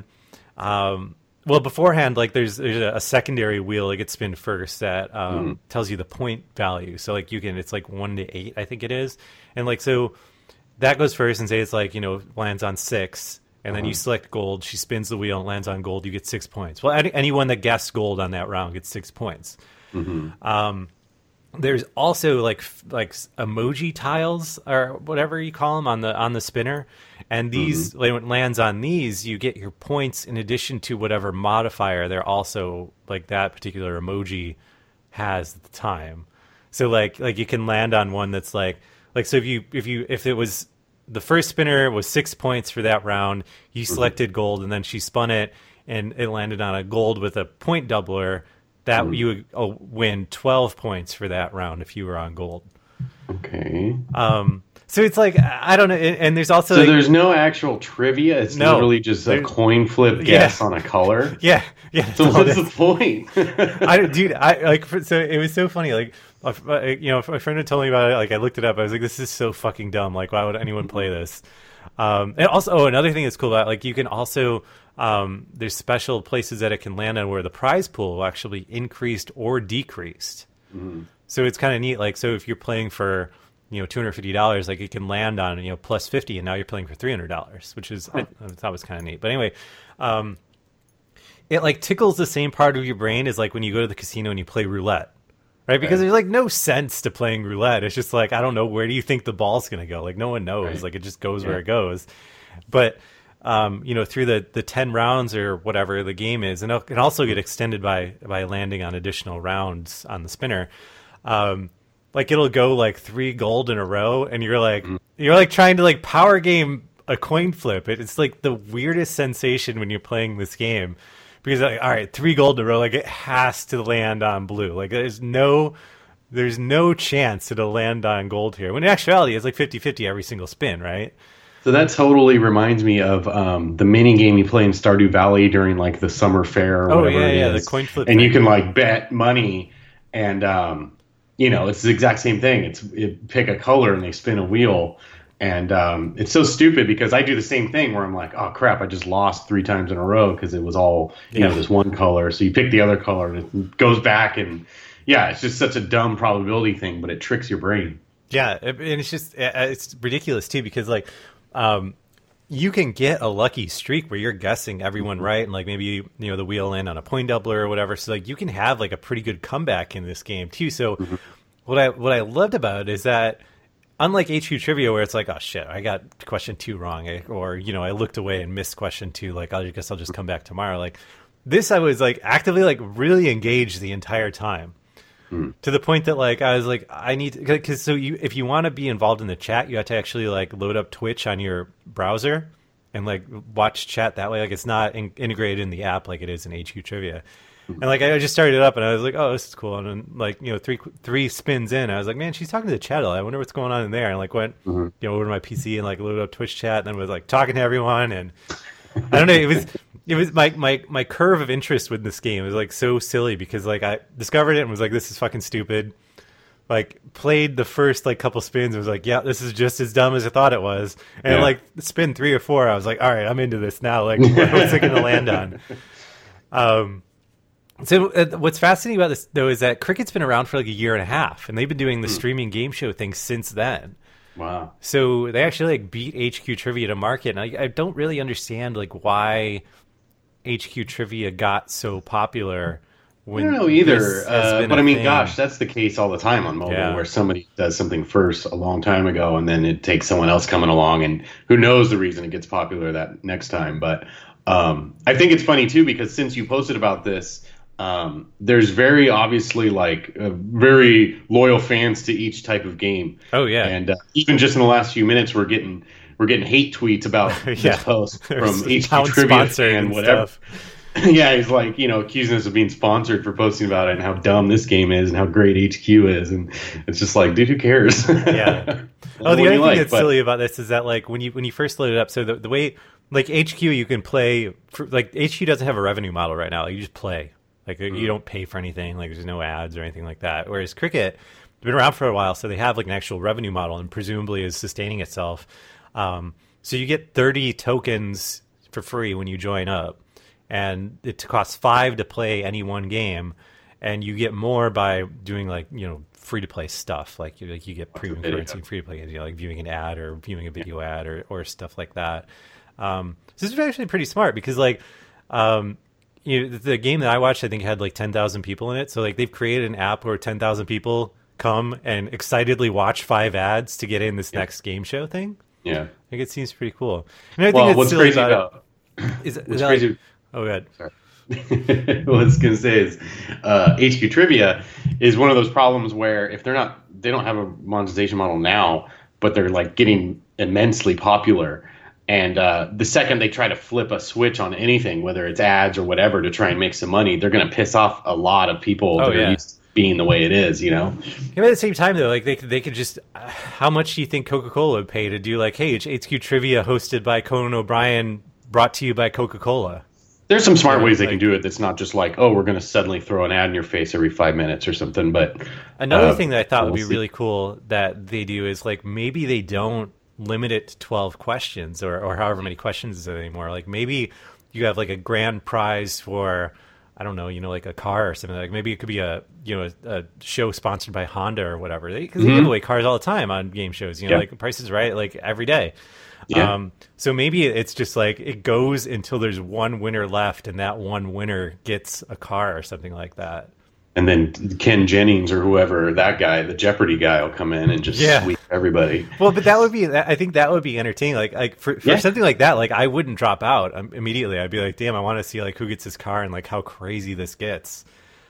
um, well, beforehand, like there's there's a, a secondary wheel that gets spin first that um, Mm-hmm. tells you the point value. So like you can, it's like one to eight, I think it is, and like so that goes first, and say it's like, you know, lands on six, and then you select gold. She spins the wheel and lands on gold. You get six points. Well, any, anyone that guessed gold on that round gets six points. Mm-hmm. Um, there's also like f- like s- emoji tiles or whatever you call them on the on the spinner, and these when it lands on these, you get your points in addition to whatever modifier they're also like that particular emoji has at the time. So like like you can land on one that's like like so if you if you if it was the first spinner was six points for that round, you selected gold, and then she spun it and it landed on a gold with a point doubler. That you would oh, win twelve points for that round if you were on gold. Okay. Um, so it's like I don't know, and, and there's also So like, there's no actual trivia. It's No. literally just a There- coin flip guess on a color. yeah, yeah. That's So all it what's is. the point? I don't- dude, I like for- so it was so funny. Like, a f- uh, you know, a friend had told me about it. Like, I looked it up. I was like, this is so fucking dumb. Like, why would anyone play this? Um, and also, oh, another thing that's cool about it, like you can also um, there's special places that it can land on where the prize pool will actually increased or decreased. So it's kind of neat. Like, so if you're playing for, you know, two hundred fifty dollars, like it can land on, you know, plus fifty, and now you're playing for three hundred dollars, which is, I, I thought was kind of neat. But anyway, um, it like tickles the same part of your brain as like when you go to the casino and you play roulette, right? Because Right. there's like no sense to playing roulette. It's just like, I don't know, where do you think the ball's going to go? Like no one knows. Right. Like it just goes Yeah. where it goes. But, um, you know, through the, the ten rounds or whatever the game is, and it can also get extended by, by landing on additional rounds on the spinner. Um, like it'll go like three gold in a row, and you're like, you're like trying to like power game a coin flip. It, it's like the weirdest sensation when you're playing this game, because like, all right, three gold in a row, like it has to land on blue. Like there's no, there's no chance it'll land on gold here. When in actuality, it's like fifty-fifty every single spin, right? So that totally reminds me of um, the mini game you play in Stardew Valley during like the summer fair or Oh, whatever yeah, it yeah, is. the coin flip And you thing. can like bet money, and um, you know, it's the exact same thing. It's it, pick a color and they spin a wheel, and um, it's so stupid because I do the same thing where I'm like, oh crap, I just lost three times in a row because it was all you Yeah. know this one color. So you pick the other color and it goes back, and yeah, it's just such a dumb probability thing, but it tricks your brain. Yeah, it- and it's just uh, it's ridiculous too, because like um you can get a lucky streak where you're guessing everyone right, and like maybe you know the wheel in on a point doubler or whatever, so like you can have like a pretty good comeback in this game too. So what I what I loved about it is that unlike H Q Trivia, where it's like, oh shit, I got question two wrong, eh, or you know I looked away and missed question two, like I guess I'll just come back tomorrow. Like This I was like actively like really engaged the entire time. Hmm. To the point that like I was like I need to, because so you if you want to be involved in the chat, you have to actually like load up Twitch on your browser and like watch chat that way. Like it's not in, integrated in the app like it is in H Q Trivia. And like I just started it up and I was like, oh, this is cool. And then like you know three three spins in, I was like, man, she's talking to the chat. I wonder what's going on in there. And like went mm-hmm. you know over to my P C and like loaded up Twitch chat and then was like talking to everyone. And I don't know, it was. It was my, my, my curve of interest with this game was like so silly because like I discovered it and was like, this is fucking stupid. Like played the first like couple spins and was like, yeah, this is just as dumb as I thought it was. And yeah. like spin three or four, I was like, all right, I'm into this now. Like what's it going to land on? Um, so uh, what's fascinating about this though is that Cricket's been around for like a year and a half and they've been doing the mm. streaming game show thing since then. Wow. So they actually like beat H Q Trivia to market. And I, I don't really understand like why H Q Trivia got so popular. When I don't know either, uh, but I mean, thing. gosh, that's the case all the time on mobile, yeah. where somebody does something first a long time ago, and then it takes someone else coming along, and who knows the reason it gets popular that next time. But um, I think it's funny too because since you posted about this, um, there's very obviously like uh, very loyal fans to each type of game. Oh yeah, and uh, even just in the last few minutes, we're getting. We're getting hate tweets about yeah. this post from H Q Trivia and whatever. Yeah, he's like, you know, accusing us of being sponsored for posting about it and how dumb this game is and how great H Q is, and it's just like, dude, who cares? Yeah. Oh, the other thing like, that's but... silly about this is that like when you when you first load it up, so the the way like H Q you can play for, like H Q doesn't have a revenue model right now. Like, you just play. Like mm. you don't pay for anything. Like there's no ads or anything like that. Whereas Cricket, it's been around for a while, so they have like an actual revenue model and presumably is sustaining itself. Um, so you get thirty tokens for free when you join up, and it costs five to play any one game, and you get more by doing like you know free to play stuff like you like you get premium currency, free to play, you know, like viewing an ad or viewing a video yeah. ad or or stuff like that. Um, so this is actually pretty smart because like um, you know, the game that I watched I think had like ten thousand people in it, so like they've created an app where ten thousand people come and excitedly watch five ads to get in this yeah. next game show thing. Yeah, I think it seems pretty cool. And I well, think what's silly crazy about, about it is, what's is crazy? Like, oh, go ahead. Sorry. What I was gonna say is uh, H Q Trivia is one of those problems where if they're not, they don't have a monetization model now, but they're like getting immensely popular. And uh, the second they try to flip a switch on anything, whether it's ads or whatever, to try and make some money, they're going to piss off a lot of people oh, that yeah. are used to being the way it is, you know? Yeah, at the same time, though, like they they could just, uh, how much do you think Coca-Cola would pay to do like, hey, it's H Q Trivia hosted by Conan O'Brien, brought to you by Coca-Cola? There's some smart ways they like, can do it that's not just like, oh, we're going to suddenly throw an ad in your face every five minutes or something. But another uh, thing that I thought we'll would be see. really cool that they do is like maybe they don't limit it to twelve questions or, or however many questions is it anymore. Like maybe you have like a grand prize for, I don't know, you know, like a car or something. Like maybe it could be a, you know, a, a show sponsored by Honda or whatever. Because they, mm-hmm. they give away cars all the time on game shows, you know, yeah. like Price is Right, like every day. Yeah. Um, so maybe it's just like it goes until there's one winner left and that one winner gets a car or something like that. And then Ken Jennings or whoever, that guy, the Jeopardy guy, will come in and just yeah. sweep everybody. Well, but that would be, I think that would be entertaining. Like, like for, for yeah. something like that, like I wouldn't drop out um, immediately. I'd be like, damn, I want to see like who gets his car and like how crazy this gets.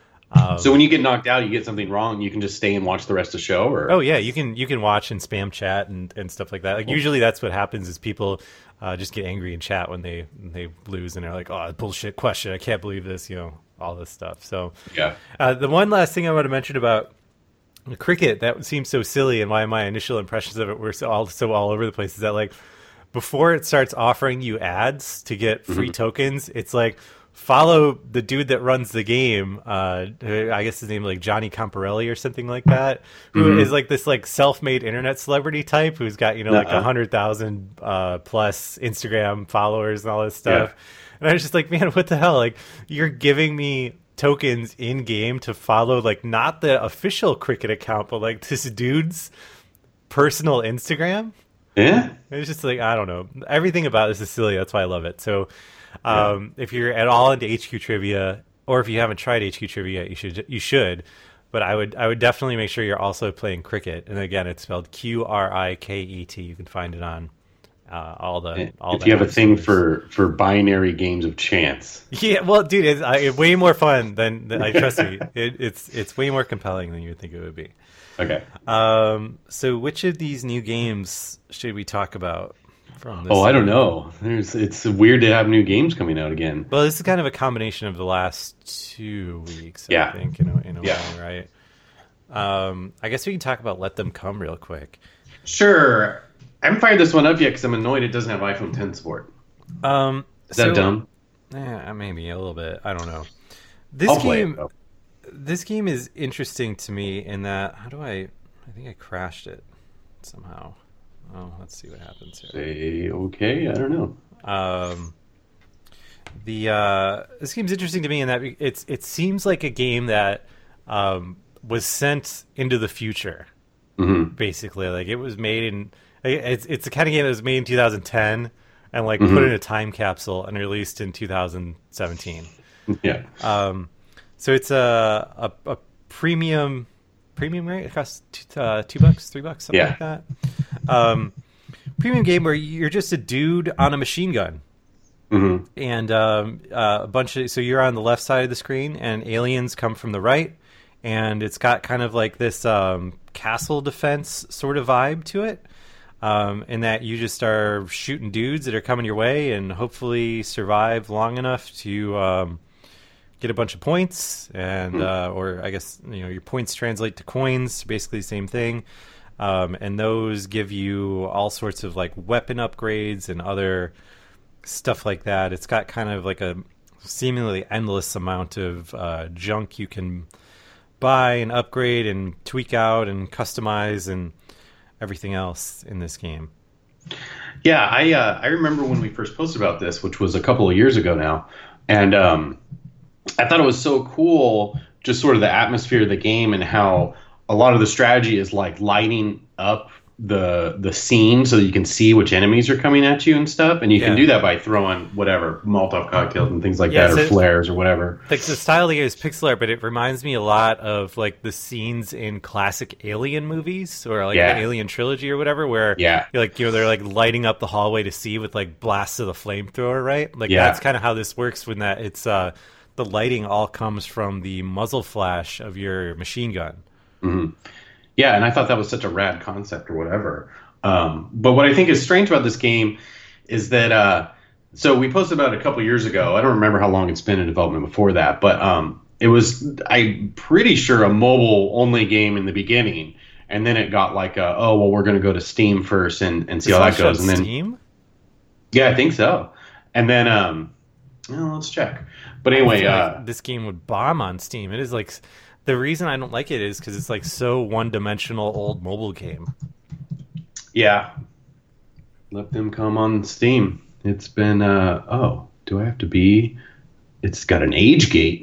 Um, so when you get knocked out, you get something wrong, you can just stay and watch the rest of the show, or oh yeah, you can you can watch and spam chat and, and stuff like that. Like usually that's what happens is people uh, just get angry in chat when they when they lose and they're like, oh, bullshit question, I can't believe this, you know, all this stuff. So yeah, uh, the one last thing I want to mention about Cricket that seems so silly and why my initial impressions of it were so all so all over the place is that like before it starts offering you ads to get free mm-hmm. tokens, it's like, follow the dude that runs the game. Uh, I guess his name is like Johnny Camparelli or something like that, who mm-hmm. is like this like self-made internet celebrity type who's got, you know, like a uh-uh. hundred thousand uh, plus Instagram followers and all this stuff. Yeah. And I was just like, man, what the hell? Like, you're giving me tokens in game to follow, like, not the official Cricket account, but like this dude's personal Instagram. Yeah. It's just like, I don't know. Everything about this is silly. That's why I love it. So, Um, yeah. if you're at all into H Q Trivia, or if you haven't tried H Q Trivia, you should. You should, but I would. I would definitely make sure you're also playing Cricket. And again, it's spelled Q R I K E T. You can find it on uh, all the all if the you have a app thing stores. for for binary games of chance. Yeah, well, dude, it's, uh, it's way more fun than, than I trust me. It, it's it's way more compelling than you would think it would be. Okay. Um, so which of these new games should we talk about from this? Oh, I don't know. There's it's weird to have new games coming out again. Well, this is kind of a combination of the last two weeks, I Yeah. think, in a, in a Yeah. way, right? Um, I guess we can talk about Let Them Come real quick. Sure. I haven't fired this one up yet because I'm annoyed it doesn't have iPhone ten support. Um, Is that so- dumb? Yeah, maybe a little bit. I don't know. This I'll play game, it though. this game is interesting to me in that how do I? I think I crashed it somehow. Oh, let's see what happens here. Say okay. I don't know. Um, the uh, this game's interesting to me in that it's it seems like a game that um, was sent into the future. Mm-hmm. Basically, like it was made in it's it's the kind of game that was made in two thousand ten and like Mm-hmm. put in a time capsule and released in two thousand seventeen. Yeah. Um, so it's a, a a premium premium rate. It costs two, uh, two bucks, three bucks, something Yeah. like that. Um, premium game where you're just a dude on a machine gun. Mm-hmm. And um, uh, a bunch of so you're on the left side of the screen, and aliens come from the right, and it's got kind of like this um, castle defense sort of vibe to it, um, in that you just are shooting dudes that are coming your way, and hopefully survive long enough to um, get a bunch of points, and Hmm. uh, or I guess you know your points translate to coins, basically the same thing, um, and those give you all sorts of like weapon upgrades and other stuff like that. It's got kind of like a seemingly endless amount of uh, junk you can buy and upgrade and tweak out and customize and everything else in this game. Yeah, I uh, I remember when we first posted about this, which was a couple of years ago now, and um, I thought it was so cool, just sort of the atmosphere of the game and how a lot of the strategy is like lighting up the the scene so that you can see which enemies are coming at you and stuff, and you can Yeah. do that by throwing whatever Molotov cocktails and things like Yeah, that, or so- flares or whatever. Like the style of the game is pixel art, but it reminds me a lot of like the scenes in classic Alien movies or like Yeah. the Alien trilogy or whatever, where Yeah. you're like you know they're like lighting up the hallway to see with like blasts of the flamethrower, right? Like Yeah. that's kind of how this works. When that it's uh the lighting all comes from the muzzle flash of your machine gun. Yeah, and I thought that was such a rad concept or whatever. Um, but what I think is strange about this game is that uh, so we posted about it a couple years ago. I don't remember how long it's been in development before that, but um, it was, I'm pretty sure, a mobile only game in the beginning, and then it got like, a, oh well, we're going to go to Steam first and, and see how that It's launched on goes, and then Steam? yeah, I think so, and then um, well, let's check. But anyway, I feel uh, like this game would bomb on Steam. It is like the reason I don't like it is because it's like so one-dimensional old mobile game. yeah, let them come on Steam. It's been uh oh, do I have to be? It's got an age gate.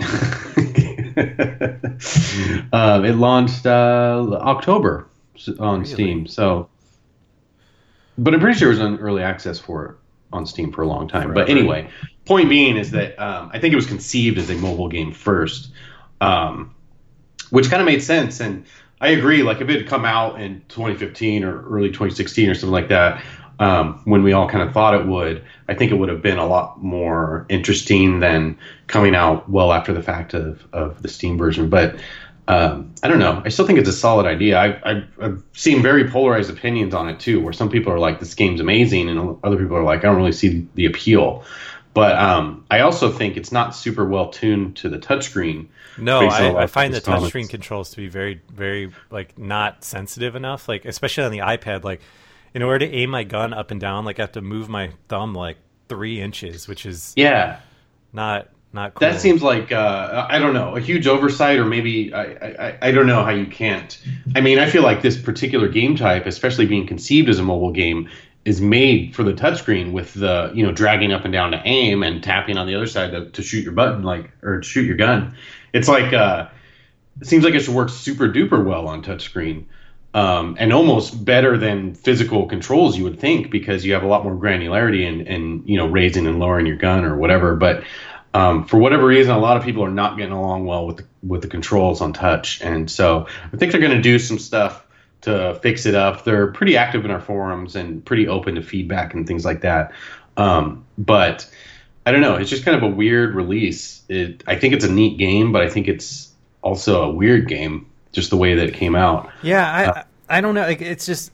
um, it launched uh, October on Really? Steam. So, but I'm pretty sure it was on early access for it on Steam for a long time. But Forever. anyway, point being is that um, I think it was conceived as a mobile game first, um, which kind of made sense. And I agree. Like if it had come out in twenty fifteen or early twenty sixteen or something like that, um, when we all kind of thought it would, I think it would have been a lot more interesting than coming out well after the fact of, of the Steam version. But um, I don't know. I still think it's a solid idea. I've, I've, I've seen very polarized opinions on it too, where some people are like, this game's amazing, and other people are like, I don't really see the appeal. But um, I also think it's not super well tuned to the touchscreen. No, based on a I, lot I of find the people's comments. touchscreen controls to be very, very like not sensitive enough. Like especially on the iPad, like in order to aim my gun up and down, like I have to move my thumb like three inches, which is Yeah. not not cool. That seems like uh, I don't know, a huge oversight, or maybe I, I I don't know how you can't. I mean, I feel like this particular game type, especially being conceived as a mobile game, is made for the touchscreen with the you know dragging up and down to aim and tapping on the other side to, to shoot your button, like or shoot your gun. It's like uh, it seems like it should work super duper well on touchscreen. Um, and almost better than physical controls, you would think, because you have a lot more granularity and, and you know raising and lowering your gun or whatever. But um, for whatever reason, a lot of people are not getting along well with the, with the controls on touch, and so I think they're going to do some stuff to fix it up. They're pretty active in our forums and pretty open to feedback and things like that. Um, but I don't know. It's just kind of a weird release. It, I think it's a neat game, but I think it's also a weird game, just the way that it came out. Yeah, I Uh, I don't know. Like, it's just,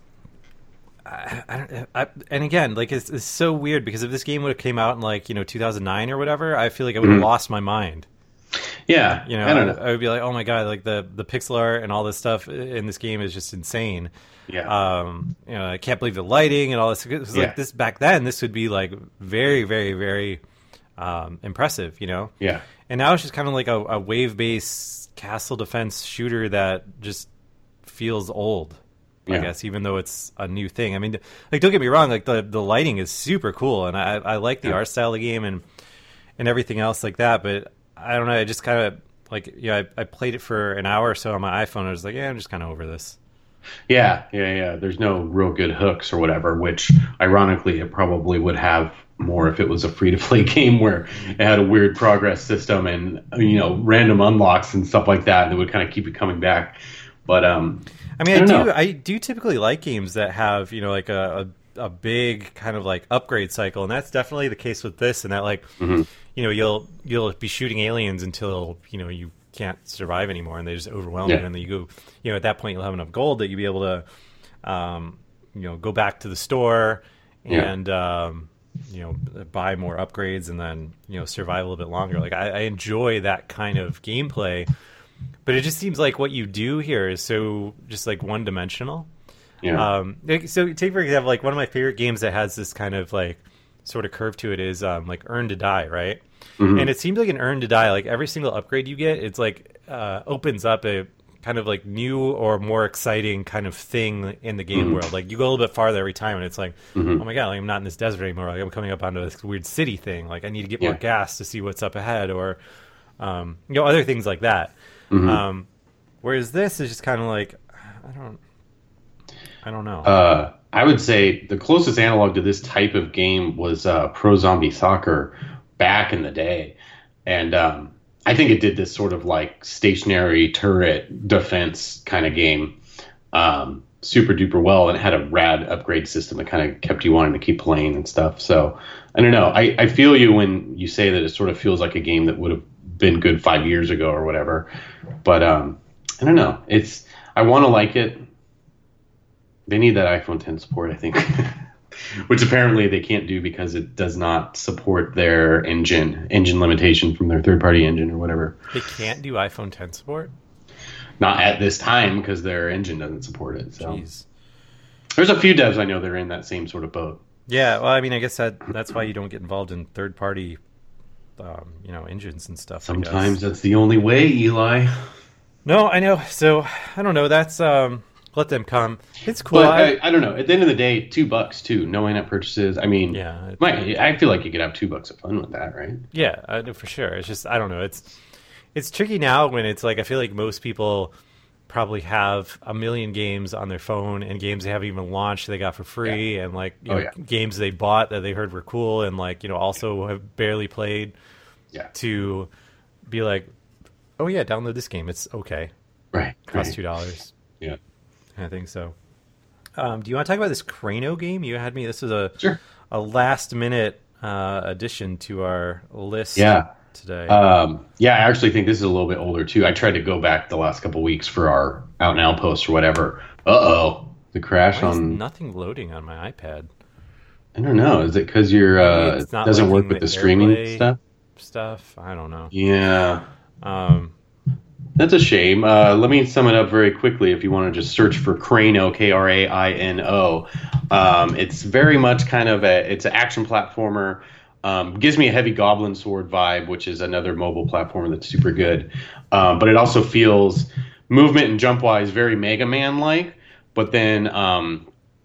I, I, don't- I, and again, like it's, it's so weird because if this game would have came out in like you know two thousand nine or whatever, I feel like I would have Mhm. lost my mind. Yeah, You know, I don't know. I would be like, oh my god, like the the pixel art and all this stuff in this game is just insane. Yeah, Um, you know, I can't believe the lighting and all this. It was Yeah. like this back then. This would be like very, very, very um, impressive. You know. yeah, And now it's just kind of like a, a wave-based castle defense shooter that just feels old, I Yeah. guess, even though it's a new thing. I mean, like, don't get me wrong, like the, the lighting is super cool, and I, I like the Yeah. art style of the game and and everything else like that. But I don't know, I just kind of like, yeah, I, I played it for an hour or so on my iPhone. I was like, yeah, I'm just kind of over this. yeah, yeah, yeah. There's no real good hooks or whatever, which ironically it probably would have more if it was a free-to-play game where it had a weird progress system and, you know, random unlocks and stuff like that that would kind of keep it coming back. But um, I mean, I I, don't do. know. I do typically like games that have you know like a, a a big kind of like upgrade cycle, and that's definitely the case with this. And that like Mhm. you know you'll you'll be shooting aliens until you know you can't survive anymore, and they just overwhelm Yeah. you, and then you go you know at that point you'll have enough gold that you'll be able to um, you know go back to the store Yeah. and um, you know buy more upgrades, and then you know survive a little bit longer. Like I, I enjoy that kind of gameplay. But it just seems like what you do here is so just like one dimensional. yeah, Um, like, so take for example, like one of my favorite games that has this kind of like sort of curve to it is um, like Earn to Die, right? Mhm. And it seems like an Earn to Die, like every single upgrade you get, it's like uh, opens up a kind of like new or more exciting kind of thing in the game Mhm. world. Like you go a little bit farther every time, and it's like, Mhm. oh my god, like, I'm not in this desert anymore. Like I'm coming up onto this weird city thing. Like I need to get more Yeah. gas to see what's up ahead, or um, you know other things like that. Mhm. Um, whereas this is just kind of like, I don't, I don't know. Uh, I would say the closest analog to this type of game was uh, Pro Zombie Soccer back in the day, and um, I think it did this sort of like stationary turret defense kind of game um, super duper well, and it had a rad upgrade system that kind of kept you wanting to keep playing and stuff. So I don't know. I, I feel you when you say that it sort of feels like a game that would have been good five years ago or whatever, but um, I don't know. It's I want to like it. They need that iPhone ten support, I think, which apparently they can't do because it does not support their engine engine limitation from their third-party engine or whatever. They can't do iPhone ten support? Not at this time because their engine doesn't support it. So Jeez. there's a few devs I know that are in that same sort of boat. Yeah, well, I mean, I guess that that's why you don't get involved in third-party, um, you know, engines and stuff. I guess. Sometimes that's the only way, Eli. No, I know. So I don't know. That's um, let them come. It's cool. But I, I, I don't know. At the end of the day, two bucks too. No in-app purchases. I mean, yeah, it- my, I feel like you could have two bucks of fun with that, right? yeah, I know for sure. It's just I don't know. It's it's tricky now when it's like I feel like most people probably have a million games on their phone and games they haven't even launched they got for free and like you Oh, know, yeah. games they bought that they heard were cool and like you know also have barely played Yeah. to be like, oh yeah, download this game. It's okay. Right. Costs right. two dollars. Yeah. I think so. Um, do you want to talk about this Crano game? You had me. This was a Sure. a last minute uh, addition to our list. Yeah. Today. Um, yeah, I actually think this is a little bit older too. I tried to go back the last couple weeks for our out now post or whatever. Uh oh, the crash Why is on. nothing loading on my iPad? I don't know. Is it because your Maybe uh, it's not doesn't work liking with the the streaming AirPlay. stuff? Stuff. I don't know. Yeah, Um, that's a shame. Uh, let me sum it up very quickly. If you want to just search for Crano, K R A I N O, um, it's very much kind of a it's an action platformer. Um, gives me a heavy Goblin Sword vibe, which is another mobile platformer that's super good. Um, but it also feels movement and jump wise very Mega Man like, but then um,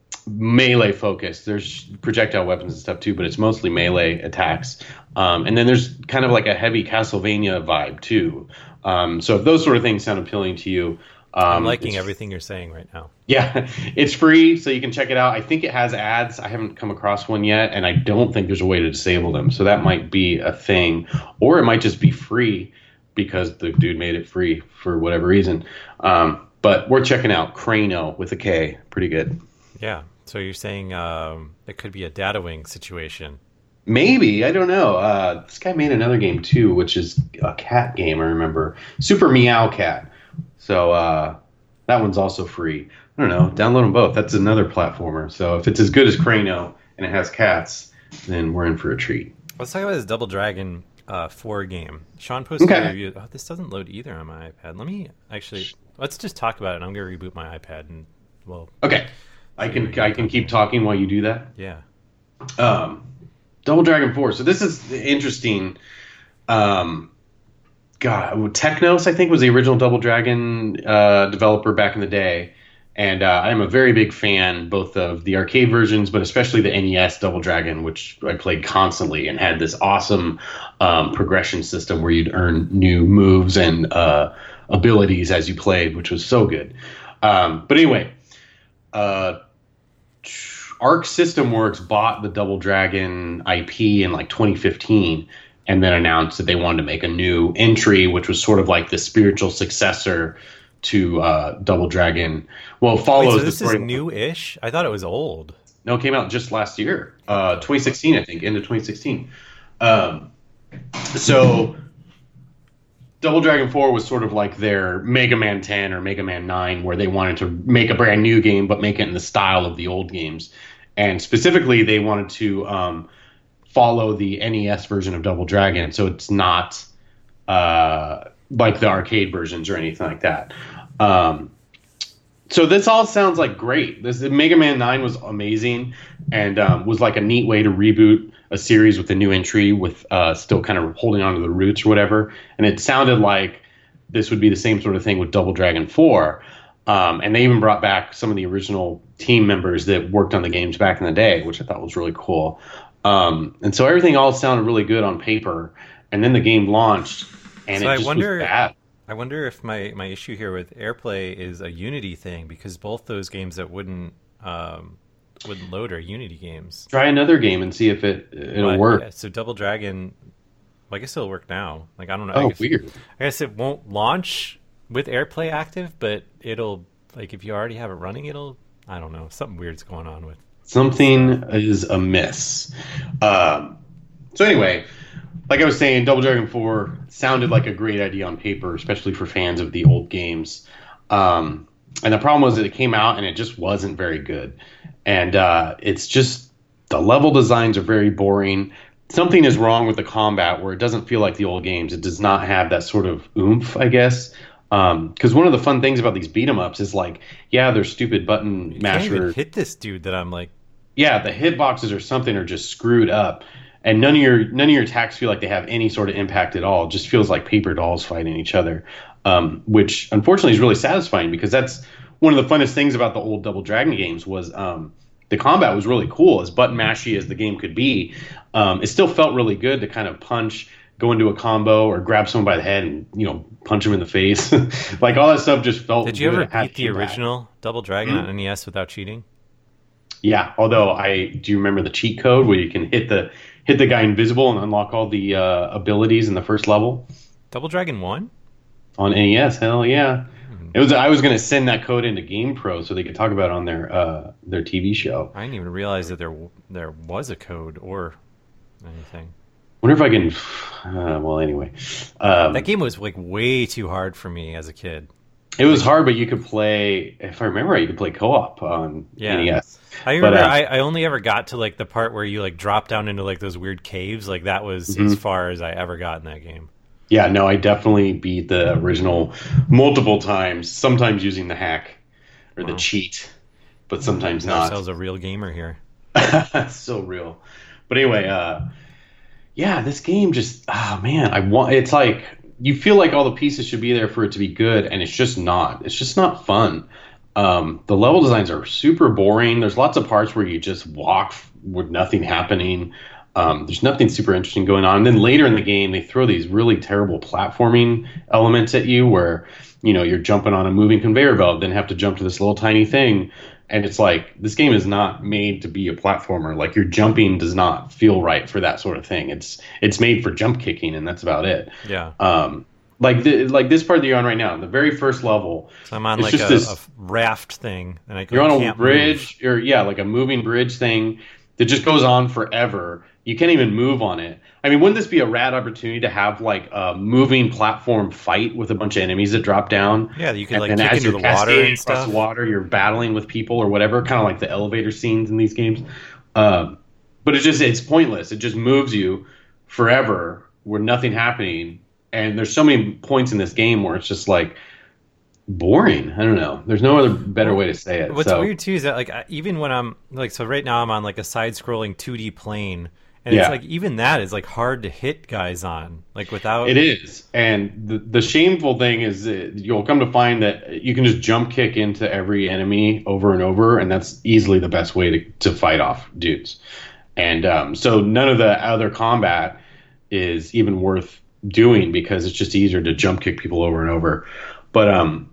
melee focused. There's projectile weapons and stuff too, but it's mostly melee attacks. Um, and then there's kind of like a heavy Castlevania vibe too. Um, so if those sort of things sound appealing to you, um, I'm liking it's- everything you're saying right now. yeah, it's free, so you can check it out. I think it has ads. I haven't come across one yet, and I don't think there's a way to disable them. So that might be a thing. Or it might just be free because the dude made it free for whatever reason. Um, but worth checking out. Crano with a K, pretty good. Yeah. So you're saying um, it could be a Data Wing situation. Maybe, I don't know. Uh, this guy made another game too, which is a cat game. I remember Super Meow Cat. So uh, that one's also free. I don't know. Download them both. That's another platformer. So if it's as good as Crano and it has cats, then we're in for a treat. Let's talk about this Double Dragon uh, four game. Sean posted Okay. a review. Oh, this doesn't load either on my iPad. Let me actually let's just talk about it. And I'm going to reboot my iPad and well, Okay, I can I can keep talking while you do that. yeah. Um, Double Dragon four. So this is interesting. Um, God, Technos, I think, was the original Double Dragon uh, developer back in the day. And uh, I'm a very big fan both of the arcade versions, but especially the N E S Double Dragon, which I played constantly and had this awesome um, progression system where you'd earn new moves and uh, abilities as you played, which was so good. Um, but anyway, uh, Arc System Works bought the Double Dragon I P in like twenty fifteen and then announced that they wanted to make a new entry, which was sort of like the spiritual successor to uh, Double Dragon. Well, it follows Wait, so the this story. is new-ish? I thought it was old. No, it came out just last year, uh, twenty sixteen, I think, end of twenty sixteen. Um, so Double Dragon four was sort of like their Mega Man ten or Mega Man nine, where they wanted to make a brand new game, but make it in the style of the old games. And specifically, they wanted to um, follow the N E S version of Double Dragon, so it's not uh, like the arcade versions or anything like that. Um, so this all sounds like great. This Mega Man nine was amazing and um, was like a neat way to reboot a series with a new entry with uh, still kind of holding on to the roots or whatever. And it sounded like this would be the same sort of thing with Double Dragon four. Um, and they even brought back some of the original team members that worked on the games back in the day, which I thought was really cool. Um, and so everything all sounded really good on paper. And then the game launched, and So it I just wonder- was bad. I wonder if my, my issue here with AirPlay is a Unity thing, because both those games that wouldn't um, wouldn't load are Unity games. Try another game and see if it it'll But, work. yeah, so Double Dragon, well, I guess it'll work now. Like I don't know. Oh, I guess, weird. I guess it won't launch with AirPlay active, but it'll like if you already have it running, it'll. I don't know. Something weird's going on with. Something is amiss. Um, so anyway, like I was saying, Double Dragon four sounded like a great idea on paper, especially for fans of the old games. Um, and the problem was that it came out and it just wasn't very good. And uh, it's just the level designs are very boring. Something is wrong with the combat where it doesn't feel like the old games. It does not have that sort of oomph, I guess. Because one of the fun things about these beat 'em ups is like, yeah, they're stupid button You can't even masher. hit this dude that I'm like. Yeah, the hitboxes or something are just screwed up, and none of your none of your attacks feel like they have any sort of impact at all. It just feels like paper dolls fighting each other, um, which unfortunately is really satisfying because that's one of the funnest things about the old Double Dragon games was um, the combat was really cool, as button mashy as the game could be. Um, it still felt really good to kind of punch, go into a combo, or grab someone by the head and you know punch him in the face. Like all that stuff just felt. Did you good. ever It had beat the impact. original Double Dragon Hmm? on N E S without cheating? Yeah, although I do you remember the cheat code where you can hit the hit the guy invisible and unlock all the uh, abilities in the first level Double Dragon one? on N E S? Hell yeah! It was. I was going to send that code into GamePro so they could talk about it on their uh, their T V show. I didn't even realize that there there was a code or anything. Wonder if I can. Uh, well, anyway, um, That game was like way too hard for me as a kid. it was hard, but you could play. If I remember right, you could play co-op on Yeah. N E S. I remember But, uh, I, I only ever got to like the part where you like drop down into like those weird caves. Like that was Mhm. as far as I ever got in that game. Yeah, no, I definitely beat the original multiple times. Sometimes using the hack or the Wow. cheat, but sometimes Got not. ourselves a real gamer here. So real. But anyway, uh, yeah, this game just, oh man, I want, it's like, you feel like all the pieces should be there for it to be good, and it's just not. It's just not fun. Um, the level designs are super boring. There's lots of parts where you just walk with nothing happening. Um, there's nothing super interesting going on. And then later in the game, they throw these really terrible platforming elements at you where, you know, you're jumping on a moving conveyor belt, then have to jump to this little tiny thing. And it's like, this game is not made to be a platformer. Like, your jumping does not feel right for that sort of thing. It's it's made for jump kicking, and that's about it. Yeah. Um, Like the, like this part that you're on right now, the very first level. So I'm on it's like just a, this, a raft thing, and I you're on a can't bridge, move. or yeah, like a moving bridge thing that just goes on forever. You can't even move on it. I mean, wouldn't this be a rad opportunity to have like a moving platform fight with a bunch of enemies that drop down? Yeah, you could and like then kick as into you're the water cascading and across stuff. the water, you're battling with people or whatever, kind of like the elevator scenes in these games. Um, but it's just it's pointless. It just moves you forever with nothing happening. And there's so many points in this game where it's just like boring. I don't know. There's no other better way to say it. What's so, weird too is that like I- even when I'm like so right now I'm on like a side-scrolling two D plane, and Yeah. it's like even that is like hard to hit guys on like without. It is, and the the shameful thing is that you'll come to find that you can just jump kick into every enemy over and over, and that's easily the best way to, to fight off dudes. And um, so none of the other combat is even worth doing because it's just easier to jump kick people over and over. But um,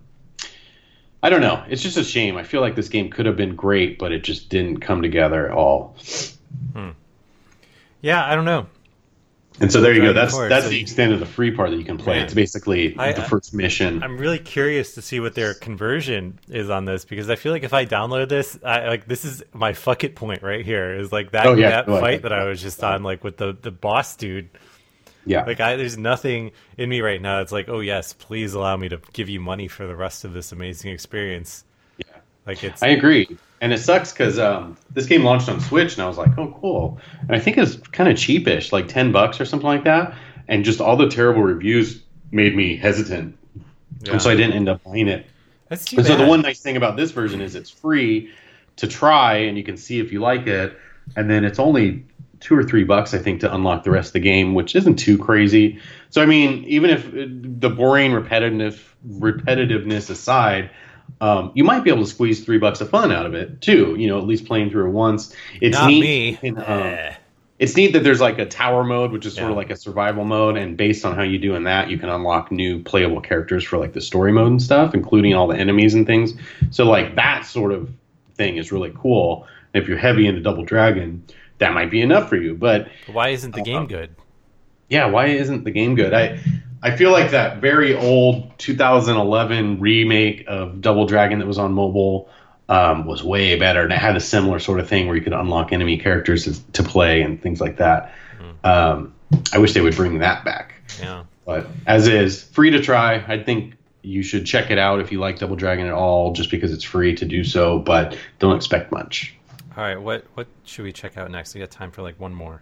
I don't know. It's just a shame. I feel like this game could have been great, but it just didn't come together at all. Hmm. Yeah, I don't know. And so there you go. Dragon That's Force, that's so the you- extent of the free part that you can play. Man. It's basically I- the I- first mission. I'm really curious to see what their conversion is on this because I feel like if I download this, I like this is my fuck it point right here. Is like that Oh, yeah, that go ahead. fight that I was just on, like with the the boss dude. Yeah. Like I, there's nothing in me right now. It's like, oh yes, please allow me to give you money for the rest of this amazing experience. Yeah. Like it's I agree. And it sucks because um, this game launched on Switch, and I was like, oh, cool. And I think it's kind of cheapish, like ten bucks or something like that. And just all the terrible reviews made me hesitant. yeah. And so I didn't end up buying it. That's too And so bad. the one nice thing about this version is it's free to try, and you can see if you like it. And then it's only two or three bucks, I think, to unlock the rest of the game, which isn't too crazy. So, I mean, even if uh, the boring repetitive, repetitiveness aside, um, you might be able to squeeze three bucks of fun out of it, too. You know, at least playing through it once. It's Not neat. me. you can, um, Eh. It's neat that there's like a tower mode, which is sort Yeah. of like a survival mode, and based on how you do in that, you can unlock new playable characters for like the story mode and stuff, including all the enemies and things. So like that sort of thing is really cool. And if you're heavy into Double Dragon, that might be enough for you. But Why isn't the game Uh, good? yeah, why isn't the game good? I I feel like that very old two thousand eleven remake of Double Dragon that was on mobile um, was way better, and it had a similar sort of thing where you could unlock enemy characters to, to play and things like that. Mm-hmm. Um, I wish they would bring that back. Yeah. But as is, free to try. I think you should check it out if you like Double Dragon at all, just because it's free to do so. But don't expect much. All right. What what should we check out next? We got time for like one more.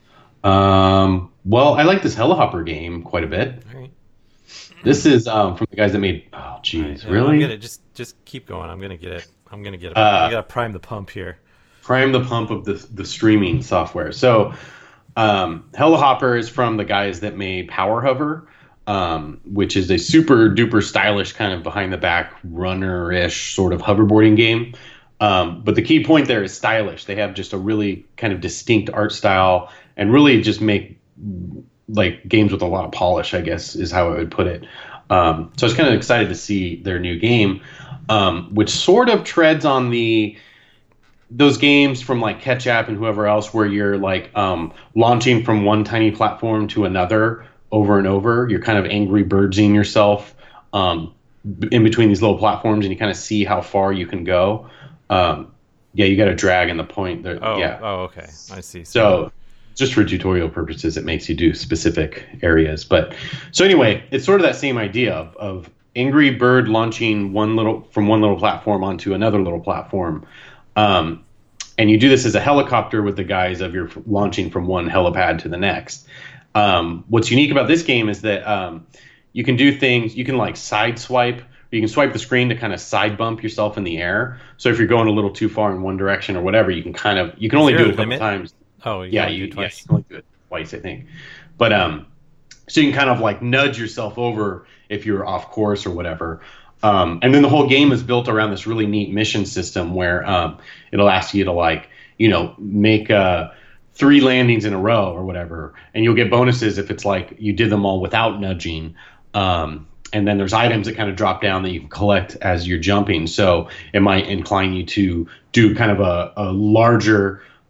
Um, well, I like this Hellahopper game quite a bit. All right. This is um, from the guys that made. Oh, All right, jeez, yeah, really? I'm gonna just just keep going. I'm gonna get it. I'm gonna get it. Uh, I gotta prime the pump here. Prime the pump of the the streaming software. So, um, Hellahopper is from the guys that made Power Hover, um, which is a super duper stylish kind of behind the back runner ish sort of hoverboarding game. Um, but the key point there is stylish. They have just a really kind of distinct art style and really just make like games with a lot of polish, I guess is how I would put it. Um, so I was kind of excited to see their new game, um, which sort of treads on the those games from like Ketchup and whoever else, where you're like um, launching from one tiny platform to another over and over. You're kind of Angry Birdsing yourself um, in between these little platforms, and you kind of see how far you can go. Um, yeah, you got to drag in the point. There, Oh. yeah. Oh. Okay. I see. So just for tutorial purposes, it makes you do specific areas. But so anyway, it's sort of that same idea of, of Angry Bird launching one little from one little platform onto another little platform. Um, and you do this as a helicopter with the guise of you're launching from one helipad to the next. Um, what's unique about this game is that um, you can do things, you can like side swipe, or you can swipe the screen to kind of side bump yourself in the air. So if you're going a little too far in one direction or whatever, you can kind of, you can only Is do there it a a couple limit? times. Oh. You Yeah, gotta you, do it yeah, you twice. can only do it twice, I think. But um, so you can kind of like nudge yourself over if you're off course or whatever. Um, and then the whole game is built around this really neat mission system where um, it'll ask you to like, you know, make uh, three landings in a row or whatever, and you'll get bonuses if it's like you did them all without nudging. Um, and then there's items that kind of drop down that you can collect as you're jumping. So it might incline you to do kind of a, a larger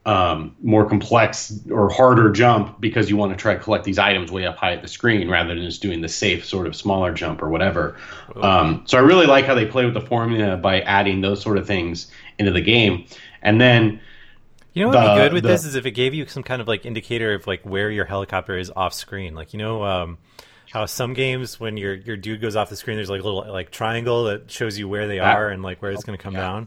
um, more complex or harder jump because you want to try to collect these items way up high at the screen rather than just doing the safe sort of smaller jump or whatever. Um, so I really like how they play with the formula by adding those sort of things into the game. And then you know what would the, be good with the, this is if it gave you some kind of like indicator of like where your helicopter is off screen. Like, you know, um, how some games when your your dude goes off the screen, there's like a little like triangle that shows you where they that, are and like where it's going to come yeah. down.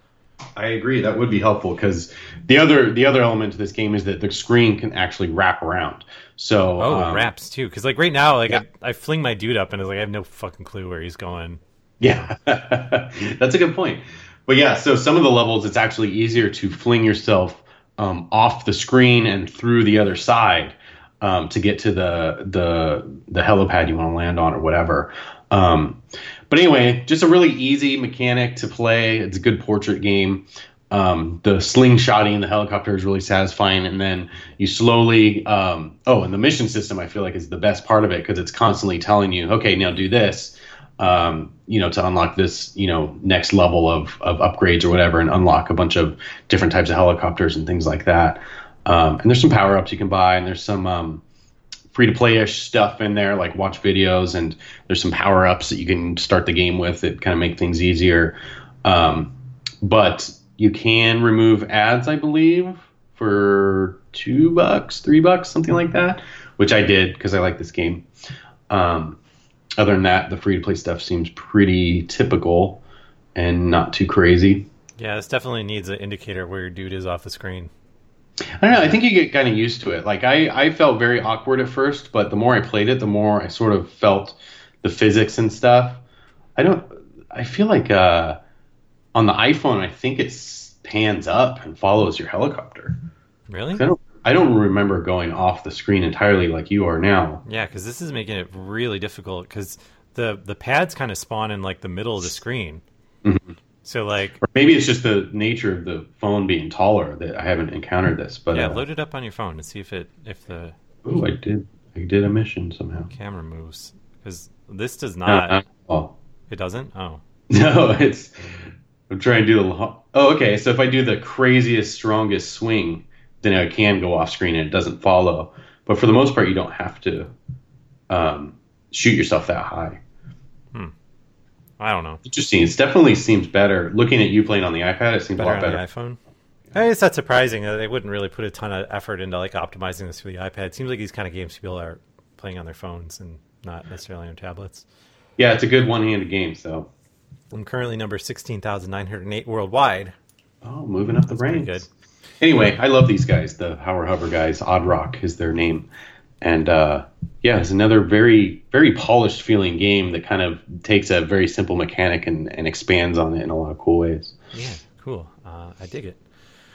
I agree. That would be helpful because the other the other element to this game is that the screen can actually wrap around. So oh, um, it wraps too. Because like right now, like yeah. I, I fling my dude up and it's like I have no fucking clue where he's going. Yeah, that's a good point. But yeah, so some of the levels, it's actually easier to fling yourself um, off the screen and through the other side um, to get to the the the helipad you want to land on or whatever. Um, but anyway, just a really easy mechanic to play. It's a good portrait game. Um, the slingshotting the helicopter is really satisfying, and then you slowly. Um, oh, and the mission system I feel like is the best part of it because it's constantly telling you, okay, now do this. Um, you know, to unlock this, you know, next level of of upgrades or whatever, and unlock a bunch of different types of helicopters and things like that. Um, and there's some power ups you can buy, and there's some. Um, free to play ish stuff in there, like watch videos, and there's some power ups that you can start the game with that kind of make things easier. Um, but you can remove ads, I believe, for two bucks, three bucks, something like that, which I did because I like this game. Um, other than that, the free to play stuff seems pretty typical and not too crazy. Yeah, this definitely needs an indicator where your dude is off the screen. I don't know. I think you get kind of used to it. Like I, I felt very awkward at first, but the more I played it, the more I sort of felt the physics and stuff. I don't. I feel like uh, on the iPhone, I think it pans up and follows your helicopter. Really? I don't. I don't remember going off the screen entirely like you are now. Yeah, because this is making it really difficult because the the pads kind of spawn in like the middle of the screen. Mm-hmm. So like, or maybe it's just the nature of the phone being taller that I haven't encountered this. But yeah, uh, load it up on your phone and see if it if the oh, I did I did a mission somehow. Camera moves because this does not. Uh, oh, it doesn't. Oh no, it's. I'm trying to do the. Oh, okay. So if I do the craziest, strongest swing, then I can go off screen and it doesn't follow. But for the most part, you don't have to um, shoot yourself that high. Hmm. I don't know. Interesting. It definitely seems better. Looking at you playing on the iPad, it seems better a lot better. on the iPhone. I mean, it's not surprising that they wouldn't really put a ton of effort into like optimizing this for the iPad. It seems like these kind of games people are playing on their phones and not necessarily on tablets. Yeah, it's a good one-handed game. So I'm currently number sixteen thousand nine hundred eight worldwide. Oh, moving up the That's pretty ranks. good. Anyway, I love these guys. The Howard Hover guys. Odd Rock is their name. And uh, yeah, it's another very, very polished feeling game that kind of takes a very simple mechanic and, and expands on it in a lot of cool ways. Yeah, cool. Uh, I dig it.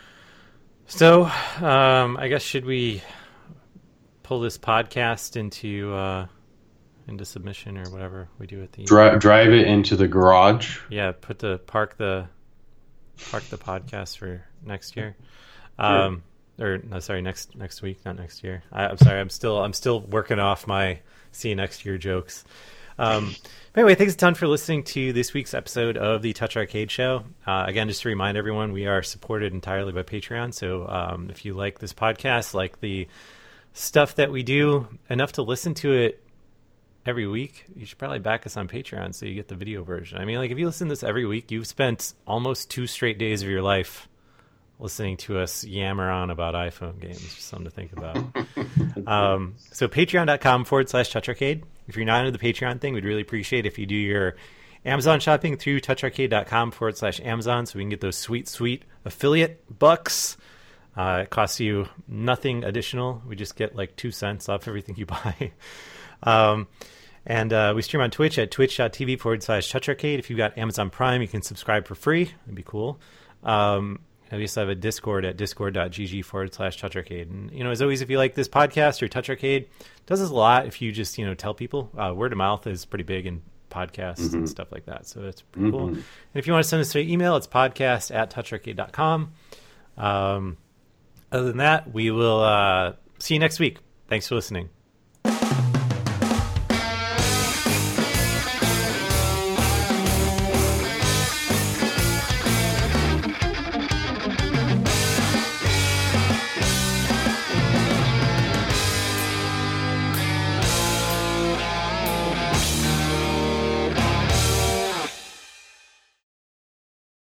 So, um, I guess should we pull this podcast into uh, into submission or whatever we do at the Drive, drive it into the garage. Yeah, put the park the park the podcast for next year. Um, or no, sorry, next next week, not next year. I, I'm sorry, I'm still I'm still working off my see you next year jokes. Um, anyway, thanks a ton for listening to this week's episode of the Touch Arcade Show. Uh, again, just to remind everyone, we are supported entirely by Patreon. So um, if you like this podcast, like the stuff that we do, enough to listen to it every week, you should probably back us on Patreon so you get the video version. I mean, like if you listen to this every week, you've spent almost two straight days of your life listening to us yammer on about iPhone games. Just something to think about. um, so patreon.com forward slash Touch Arcade. If you're not into the Patreon thing, we'd really appreciate if you do your Amazon shopping through toucharcade.com forward slash Amazon so we can get those sweet, sweet affiliate bucks. Uh, it costs you nothing additional. We just get like two cents off everything you buy. um, and uh, we stream on Twitch at twitch.tv forward slash Touch Arcade. If you've got Amazon Prime, you can subscribe for free. That'd be cool. Um, we also have a Discord at discord.gg forward slash Touch Arcade. And, you know, as always, if you like this podcast or Touch Arcade, it does us a lot if you just, you know, tell people. Uh, word of mouth is pretty big in podcasts mm-hmm. and stuff like that. So that's pretty mm-hmm. cool. And if you want to send us an email, it's podcast at toucharcade dot com. Um, other than that, we will uh, see you next week. Thanks for listening.